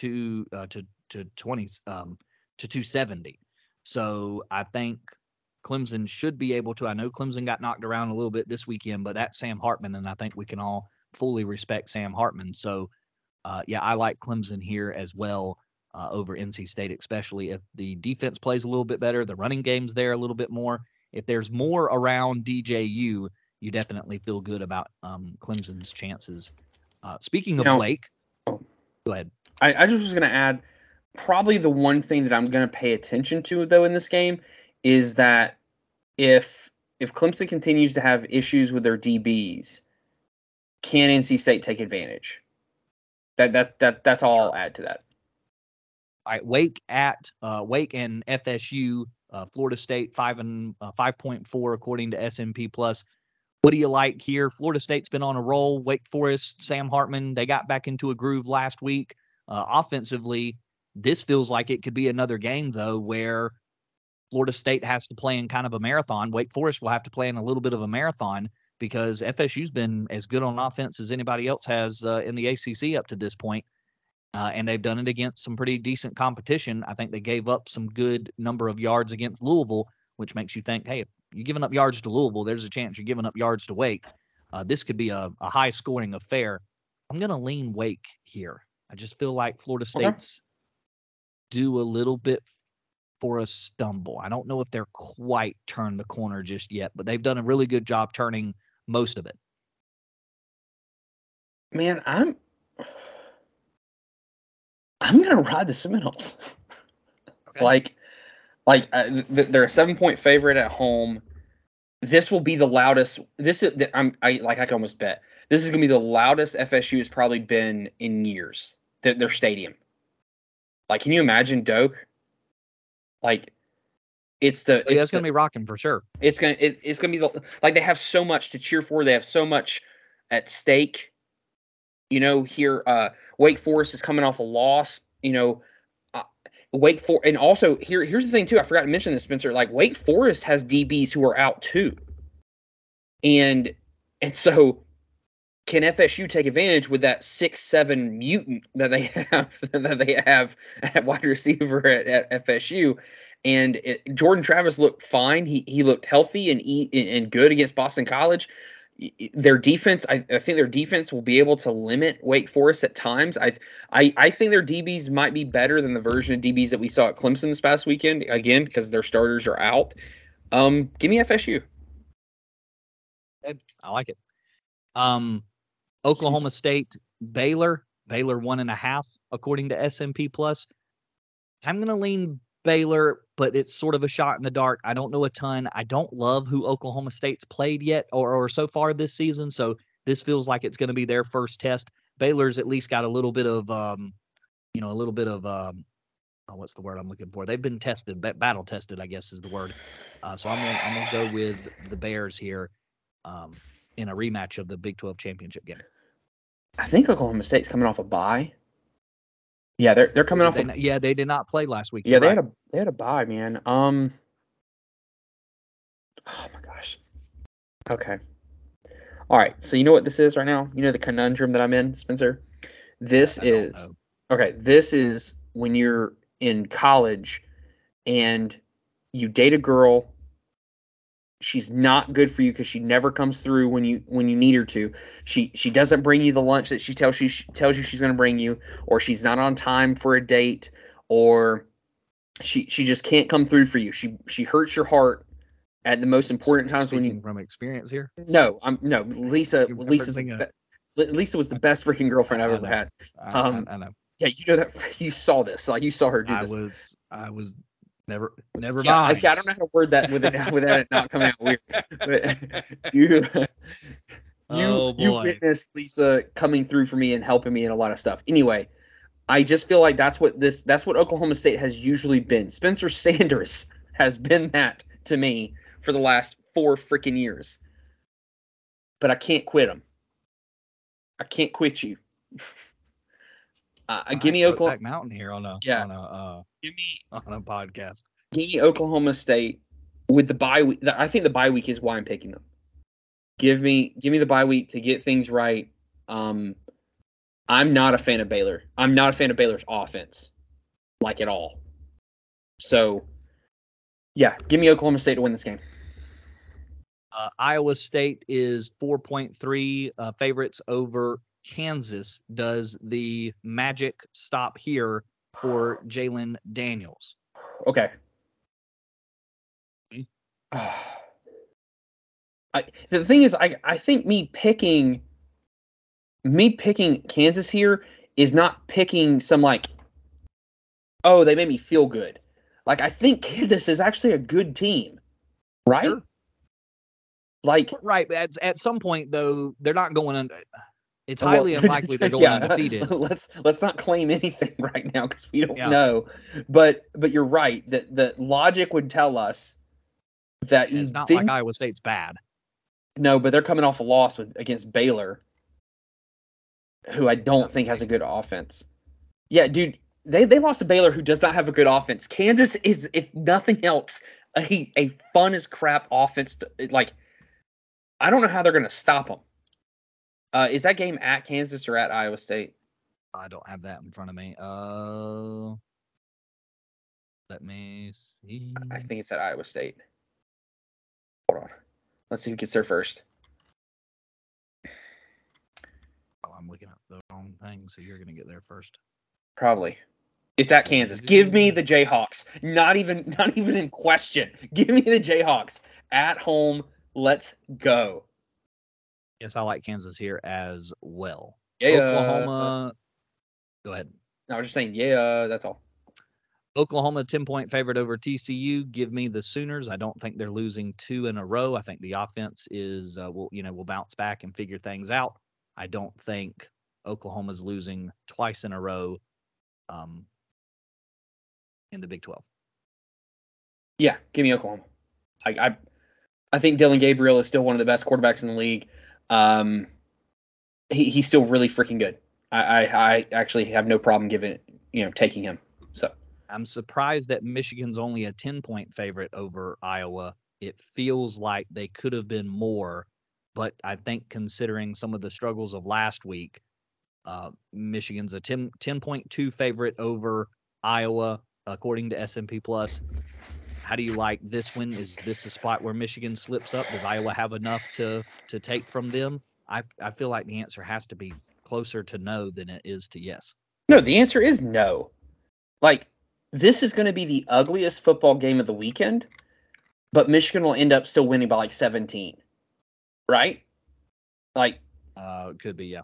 270. So I think Clemson should be able to. I know Clemson got knocked around a little bit this weekend, but that's Sam Hartman, and I think we can all fully respect Sam Hartman. So, yeah, I like Clemson here as well over NC State, especially if the defense plays a little bit better, the running game's there a little bit more. If there's more around DJU, you definitely feel good about Clemson's chances. Speaking of Wake, go ahead. I just was going to add, probably the one thing that I'm going to pay attention to, though, in this game is that if Clemson continues to have issues with their DBs, can NC State take advantage? That's all I'll add to that. All right, Wake and FSU, Florida State 5.4 according to S&P Plus. What do you like here? Florida State's been on a roll. Wake Forest, Sam Hartman, they got back into a groove last week. Offensively, this feels like it could be another game, though, where Florida State has to play in kind of a marathon. Wake Forest will have to play in a little bit of a marathon because FSU's been as good on offense as anybody else has in the ACC up to this point. And they've done it against some pretty decent competition. I think they gave up some good number of yards against Louisville, which makes you think, hey, if you're giving up yards to Louisville, there's a chance you're giving up yards to Wake. This could be a high-scoring affair. I'm going to lean Wake here. I just feel like Florida State's due a little bit for a stumble. I don't know if they're quite turned the corner just yet, but they've done a really good job turning most of it. Man, I'm going to ride the Seminoles. Okay. They're a 7-point favorite at home. This will be the loudest. I can almost bet this is going to be the loudest FSU has probably been in years. Their stadium. Like, can you imagine Doak? Like, it's going to be rocking for sure. It's going to be they have so much to cheer for. They have so much at stake. You know, here Wake Forest is coming off a loss. You know, Wake Forest, and also here's the thing too. I forgot to mention this, Spencer. Like, Wake Forest has DBs who are out too, and so can FSU take advantage with that 6'7" mutant that they have at wide receiver at FSU? And Jordan Travis looked fine. He looked healthy and good against Boston College. Their defense, I think their defense will be able to limit Wake Forest at times. I think their DBs might be better than the version of DBs that we saw at Clemson this past weekend, again, because their starters are out. Give me FSU. I like it. Oklahoma State, Baylor 1.5 according to S&P Plus. I'm going to lean Baylor, but it's sort of a shot in the dark. I don't know a ton. I don't love who Oklahoma State's played yet or so far this season, so this feels like it's going to be their first test. Baylor's at least got a little bit of, what's the word I'm looking for? They've been tested, battle tested, I guess is the word. So I'm gonna go with the Bears here in a rematch of the Big 12 championship game. I think Oklahoma State's coming off a bye. Yeah, they're coming off. They did not play last week. Yeah, they had a bye, man. Oh my gosh. Okay. All right. So you know what this is right now? You know the conundrum that I'm in, Spencer? This is when you're in college and you date a girl. She's not good for you because she never comes through when you need her to. She doesn't bring you the lunch that she tells you she's going to bring you, or she's not on time for a date, or she just can't come through for you. She hurts your heart at the most important times when you. From experience here. No, Lisa. Lisa was the best freaking girlfriend I've ever had. I know. Yeah, you know that. You saw this. Like, you saw her do this. I was. Never mind. I don't know how to word that without it not coming out weird. But you witnessed Lisa coming through for me and helping me in a lot of stuff. Anyway, I just feel like that's what Oklahoma State has usually been. Spencer Sanders has been that to me for the last 4 freaking years. But I can't quit him. I can't quit you. Give me Oklahoma Mountain here on a podcast. Give me Oklahoma State with the bye week. I think the bye week is why I'm picking them. Give me the bye week to get things right. I'm not a fan of Baylor. I'm not a fan of Baylor's offense, like at all. So, yeah, give me Oklahoma State to win this game. Iowa State is 4.3 favorites over Kansas. Does the magic stop here for Jalen Daniels? Okay. The thing is, I think me picking Kansas here is not picking some like, oh, they made me feel good. Like, I think Kansas is actually a good team, right? Sure. Like, right, but at some point though, they're not going under. It's highly unlikely they're going undefeated. Let's not claim anything right now because we don't know. But you're right that the logic would tell us that it's not like Iowa State's bad. No, but they're coming off a loss against Baylor, who I don't think has a good offense. Yeah, dude, they lost to Baylor, who does not have a good offense. Kansas is, if nothing else, a fun as crap offense. Like, I don't know how they're going to stop them. Is that game at Kansas or at Iowa State? I don't have that in front of me. Let me see. I think it's at Iowa State. Hold on. Let's see who gets there first. Oh, I'm looking at the wrong thing, so you're going to get there first. Probably. It's at Kansas. Give me the Jayhawks. Not even in question. Give me the Jayhawks at home. Let's go. Yes, I like Kansas here as well. Yeah. Oklahoma. Go ahead. No, I was just saying, yeah, that's all. Oklahoma 10-point favorite over TCU. Give me the Sooners. I don't think they're losing 2 in a row. I think the offense is will bounce back and figure things out. I don't think Oklahoma's losing twice in a row in the Big 12. Yeah, give me Oklahoma. I think Dylan Gabriel is still one of the best quarterbacks in the league. He's still really freaking good. I actually have no problem taking him. So I'm surprised that Michigan's only a 10-point favorite over Iowa. It feels like they could have been more, but I think considering some of the struggles of last week, Michigan's a 10.2 favorite over Iowa, according to S&P Plus. How do you like this one? Is this a spot where Michigan slips up? Does Iowa have enough to take from them? I feel like the answer has to be closer to no than it is to yes. No, the answer is no. Like, this is going to be the ugliest football game of the weekend, but Michigan will end up still winning by like 17. Right? Like, it could be, yeah.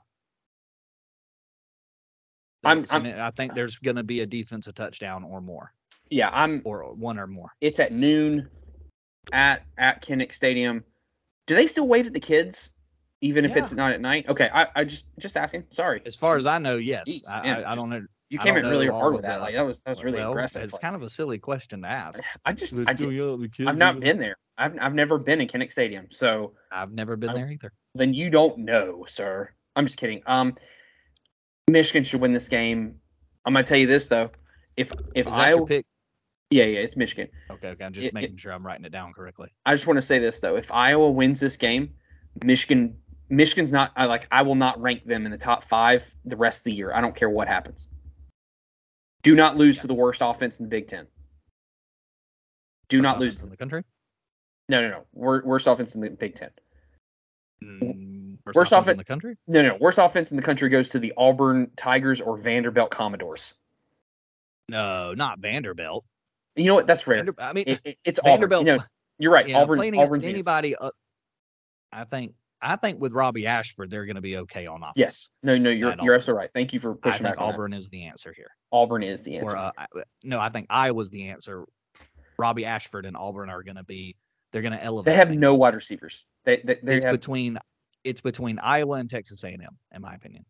I think there's going to be a defensive touchdown or more. Yeah, or one or more. It's at noon at Kinnick Stadium. Do they still wave at the kids, even if it's not at night? Okay, I just asking. Sorry. As far as I know, yes. Jeez, I don't know. You came in really hard with that. Like that was really aggressive. It's kind of a silly question to ask. I've not been there. I've never been in Kinnick Stadium, so I've never been there either. Then you don't know, sir. I'm just kidding. Michigan should win this game. I'm gonna tell you this though. If Iowa pick. Yeah, it's Michigan. Okay. I'm just making sure I'm writing it down correctly. I just want to say this though: if Iowa wins this game, Michigan's not. I will not rank them in the top 5 the rest of the year. I don't care what happens. Do not lose to the worst offense in the Big Ten. Do not lose in the country. No. Worst offense in the Big Ten. Worst offense in the country. No. Worst offense in the country goes to the Auburn Tigers or Vanderbilt Commodores. No, not Vanderbilt. You know what? That's rare. It's Vanderbilt. Auburn. You're right. Yeah, Auburn's anybody. I think with Robbie Ashford, they're going to be okay on offense. Yes. No. You're absolutely right. Thank you for pushing back. Auburn is the answer here. Auburn is the answer. No, I think Iowa's the answer. Robbie Ashford and Auburn are going to be. They're going to elevate. They have no wide receivers. It's between Iowa and Texas A&M, in my opinion.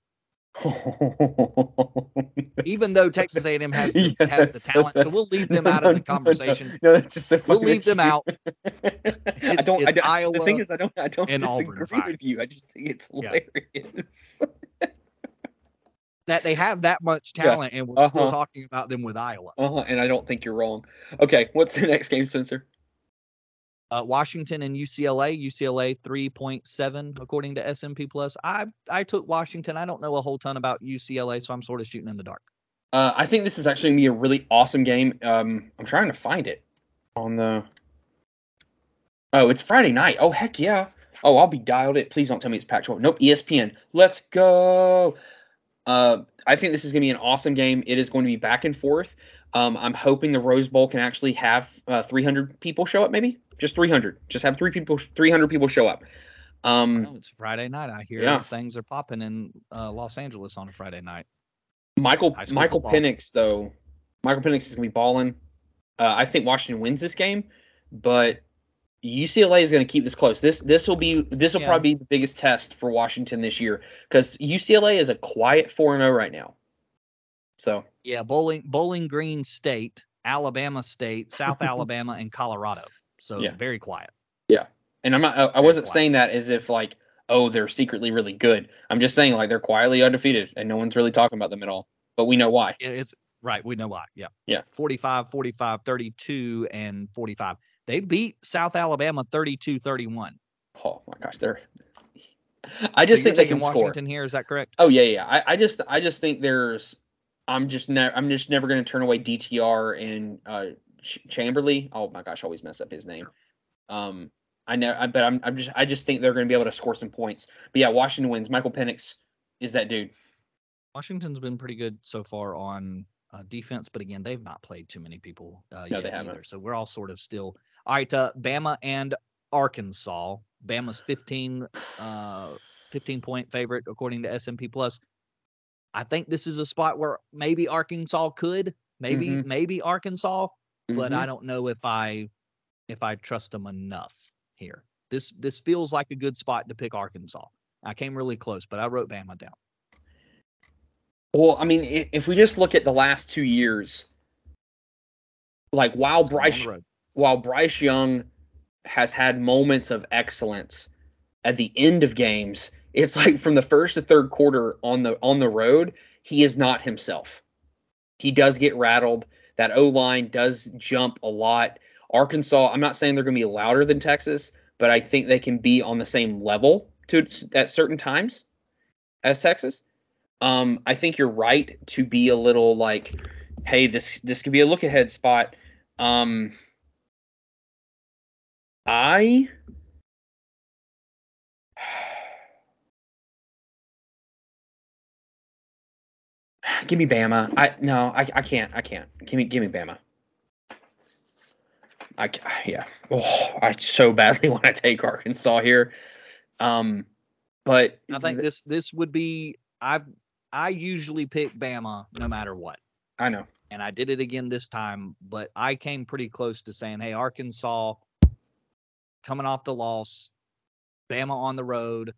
Even though Texas A&M has the talent, so we'll leave them out of the conversation. No, that's just so funny. We'll leave them out. It's Iowa. The thing is, I don't disagree with you. I just think it's hilarious. That they have that much talent, and we're still talking about them with Iowa. And I don't think you're wrong. Okay, what's the next game, Spencer? Washington and UCLA. UCLA 3.7 according to S&P Plus. I took Washington. I don't know a whole ton about UCLA, so I'm sort of shooting in the dark. I think this is actually going to be a really awesome game. I'm trying to find it on the. Oh, it's Friday night. Oh, heck yeah. Oh, I'll be dialed it. Please don't tell me it's Pac-12. Nope, ESPN. Let's go. I think this is going to be an awesome game. It is going to be back and forth. I'm hoping the Rose Bowl can actually have 300 people show up, maybe just 300. Just have 300 people show up. Well, it's Friday night. I hear Yeah. things are popping in Los Angeles on a Friday night. Michael High school football. Penix though. Michael Penix is going to be balling. I think Washington wins this game, but UCLA is going to keep this close. This will probably be the biggest test for Washington this year because UCLA is a quiet 4-0 right now. So yeah, Bowling Green State, Alabama State, South Alabama, and Colorado. So Yeah. very quiet. Yeah, and I wasn't quiet. saying that as if like, oh, they're secretly really good. I'm just saying like they're quietly undefeated and no one's really talking about them at all. But we know why. It's right. We know why. Yeah. Yeah. 45, 32, and 45. They beat South Alabama 32-31. Oh my gosh, I just think they can Washington score. here. Is that correct? Oh yeah. I just think there's. I'm just never going to turn away DTR and Chamberlain. Oh my gosh, I always mess up his name. I just think they're going to be able to score some points. But yeah, Washington wins. Michael Penix is that dude. Washington's been pretty good so far on defense, but again, they've not played too many people No, yet they haven't. either. So we're all sort of still. All right, Bama and Arkansas. Bama's 15 point favorite according to S&P Plus. I think this is a spot where maybe Arkansas could, maybe Arkansas, but I don't know if I trust them enough here. This feels like a good spot to pick Arkansas. I came really close, but I wrote Bama down. Well, I mean, if we just look at the last 2 years, like while Bryce Young has had moments of excellence at the end of games, it's like from the first to third quarter on the road, he is not himself. He does get rattled. That O-line does jump a lot. Arkansas, I'm not saying they're going to be louder than Texas, but I think they can be on the same level at certain times as Texas. I think you're right to be a little like, hey, this could be a look ahead spot. Give me Bama. I can't. Give me Bama. Yeah. Oh, I so badly want to take Arkansas here. But I think this would be I usually pick Bama no matter what. I know. And I did it again this time, but I came pretty close to saying, hey, Arkansas coming off the loss, Bama on the road.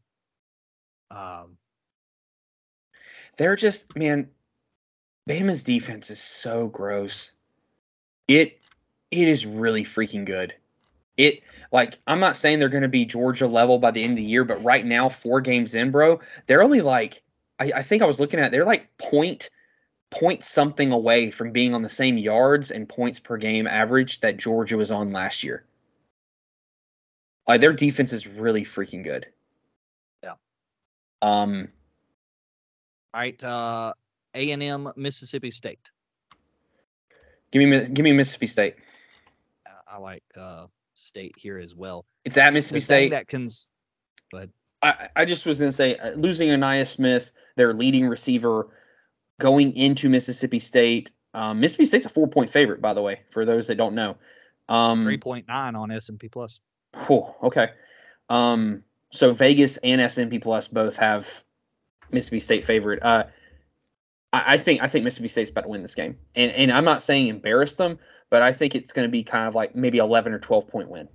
They're just, man, Bama's defense is so gross. It is really freaking good. I'm not saying they're going to be Georgia level by the end of the year, but right now, 4 games in, bro, they're only like, I think I was looking at, they're like point something away from being on the same yards and points per game average that Georgia was on last year. Like their defense is really freaking good. Yeah. All right. A&M, Mississippi State. Give me Mississippi State. I like State here as well. It's at Mississippi State. Go ahead. I just was going to say, losing Anaya Smith, their leading receiver, going into Mississippi State. Mississippi State's a 4-point favorite, by the way, for those that don't know. 3.9 on S&P Plus. Okay. So Vegas and S&P Plus both have Mississippi State favorite. I think Mississippi State's about to win this game, and I'm not saying embarrass them, but I think it's going to be kind of like maybe 11 or 12-point win.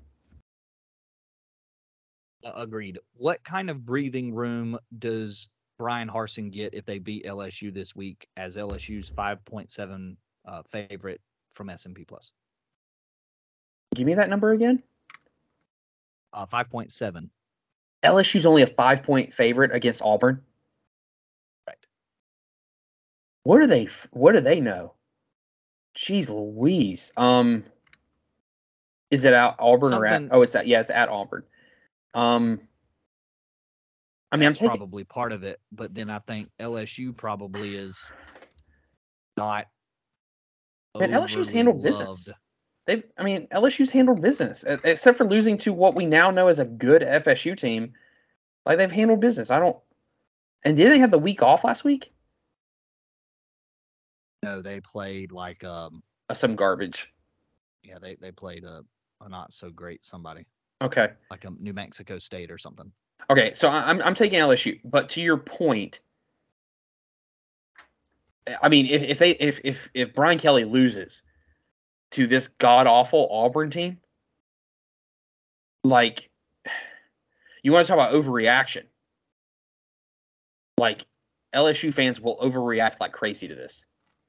Agreed. What kind of breathing room does Brian Harsin get if they beat LSU this week as LSU's 5.7 favorite from S&P Plus? Give me that number again. 5.7. LSU's only a 5-point favorite against Auburn. Right. What do they know? Jeez Louise. Is it at Auburn or at? Something Oh, it's at Auburn. I mean, I'm that's taking. probably part of it, but then I think LSU probably is not Man, LSU's overly handled business. loved. LSU's handled business, except for losing to what we now know as a good FSU team. Like they've handled business. I don't. And did they have the week off last week? No, they played like Some garbage. yeah, they played a not so great somebody Okay. like a New Mexico State or something. Okay. So I'm taking LSU, but to your point, I mean, if Brian Kelly loses to this god awful Auburn team, like you want to talk about overreaction. Like LSU fans will overreact like crazy to this.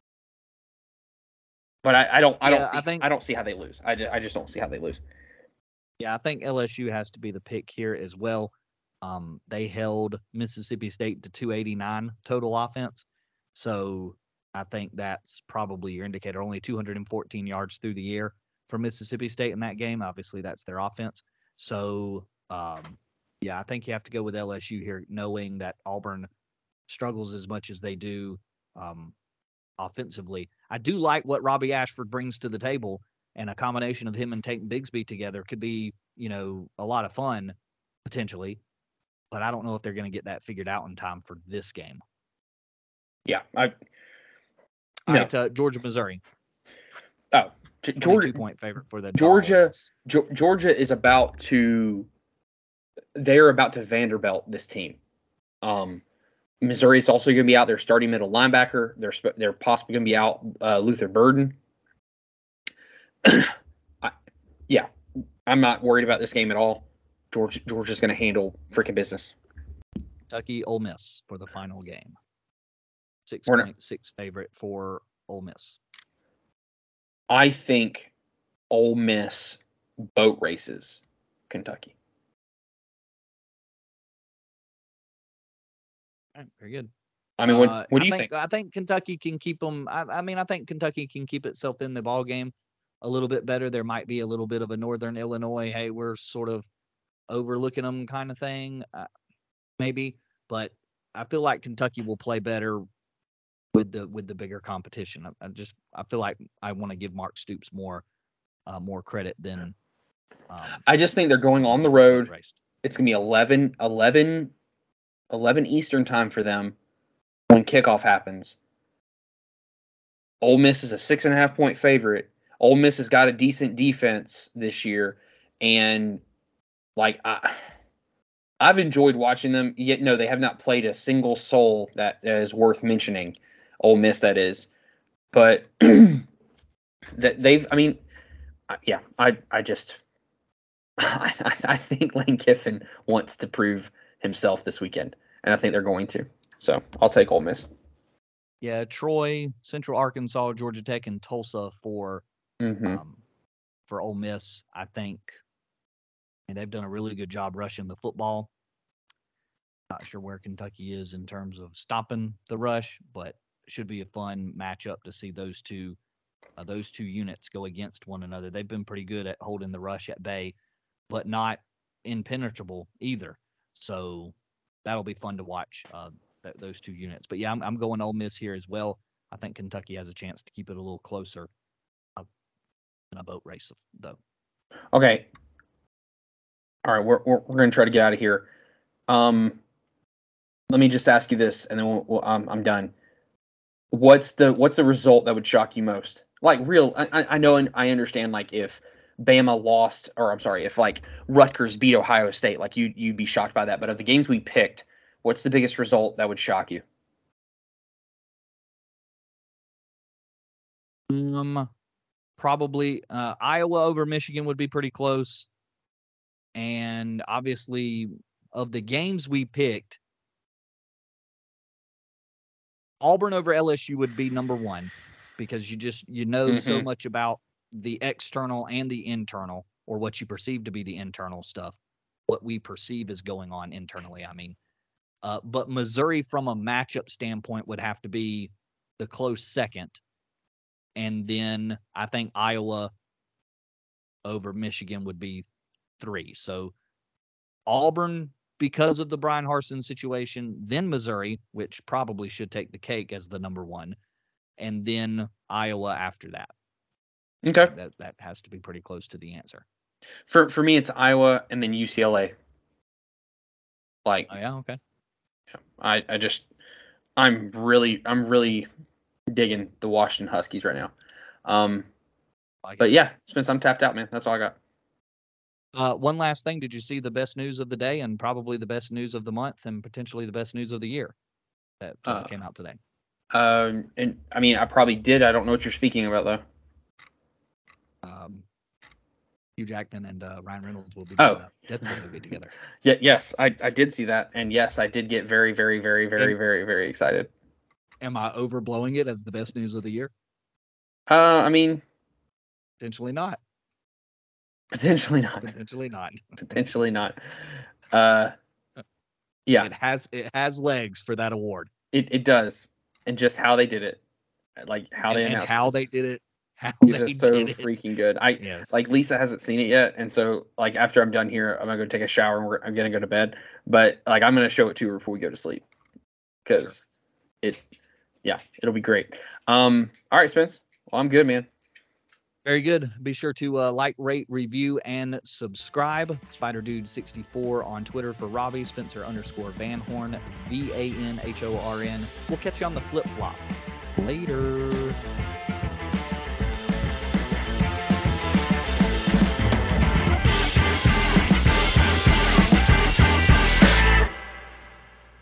But I don't see how they lose. I just don't see how they lose. Yeah, I think LSU has to be the pick here as well. They held Mississippi State to 289 total offense. So I think that's probably your indicator. Only 214 yards through the air for Mississippi State in that game. Obviously, that's their offense. So, yeah, I think you have to go with LSU here, knowing that Auburn struggles as much as they do offensively. I do like what Robbie Ashford brings to the table, and a combination of him and Tate Bigsby together could be, a lot of fun potentially. But I don't know if they're going to get that figured out in time for this game. Yeah, All right, Georgia, Missouri. Oh, Georgia 22-point favorite for the Georgia. Dogs. Georgia is about to. They're about to Vanderbilt this team. Missouri is also going to be out their starting middle linebacker. They're possibly going to be out Luther Burden. Yeah, I'm not worried about this game at all. Georgia's going to handle freaking business. Kentucky, Ole Miss for the final game. 6.6 favorite for Ole Miss. I think Ole Miss boat races Kentucky. All right, very good. I mean, what do you think? I think Kentucky can keep them. I think Kentucky can keep itself in the ball game a little bit better. There might be a little bit of a Northern Illinois, hey, we're sort of overlooking them kind of thing, maybe. But I feel like Kentucky will play better with the bigger competition. I feel like I want to give Mark Stoops more credit than. I just think they're going on the road. It's gonna be 11 Eastern time for them when kickoff happens. Ole Miss is a 6.5-point favorite. Ole Miss has got a decent defense this year, and like I've enjoyed watching them. Yet no, they have not played a single soul that is worth mentioning. Ole Miss, that is, but that they've. I mean, yeah, I just I think Lane Kiffin wants to prove himself this weekend, and I think they're going to. So I'll take Ole Miss. Yeah, Troy, Central Arkansas, Georgia Tech, and Tulsa for Ole Miss. I think, and they've done a really good job rushing the football. Not sure where Kentucky is in terms of stopping the rush, but should be a fun matchup to see those two units go against one another. They've been pretty good at holding the rush at bay, but not impenetrable either. So that'll be fun to watch those two units. But yeah, I'm going Ole Miss here as well. I think Kentucky has a chance to keep it a little closer in a boat race, though. Okay. All right, we're going to try to get out of here. Let me just ask you this, and then I'm done. What's the result that would shock you most? Like real, I know and I understand. Like if Bama lost, or I'm sorry, if like Rutgers beat Ohio State, like you'd be shocked by that. But of the games we picked, what's the biggest result that would shock you? Probably Iowa over Michigan would be pretty close. And obviously, of the games we picked, Auburn over LSU would be number one because you know so much about the external and the internal, or what you perceive to be the internal stuff, what we perceive is going on internally. I mean, but Missouri from a matchup standpoint would have to be the close second. And then I think Iowa over Michigan would be 3. So Auburn, because of the Brian Harsin situation, then Missouri, which probably should take the cake as the number 1, and then Iowa after that. Okay. That has to be pretty close to the answer. For me, it's Iowa and then UCLA. Like, Oh yeah, okay. I'm really digging the Washington Huskies right now. But yeah, Spence, I'm tapped out, man. That's all I got. One last thing. Did you see the best news of the day and probably the best news of the month and potentially the best news of the year that came out today? And I mean, I probably did. I don't know what you're speaking about, though. Hugh Jackman and Ryan Reynolds will be doing a Deadpool movie together. Yes, I did see that, and yes, I did get very, very, very, very, very, very excited. Am I overblowing it as the best news of the year? I mean, potentially not. Potentially not. Potentially not. Potentially not. Yeah. It has legs for that award. It does, and just how they did it, like how they announced and how they did it. It's just so freaking good. Like Lisa hasn't seen it yet, and so like after I'm done here, I'm gonna go take a shower and I'm gonna go to bed. But like I'm gonna show it to her before we go to sleep, because it'll be great. All right, Spence. Well, I'm good, man. Very good. Be sure to like, rate, review, and subscribe. SpiderDude64 on Twitter for Robbie. Spencer_Van-Horn, VANHORN. We'll catch you on the flip flop. Later.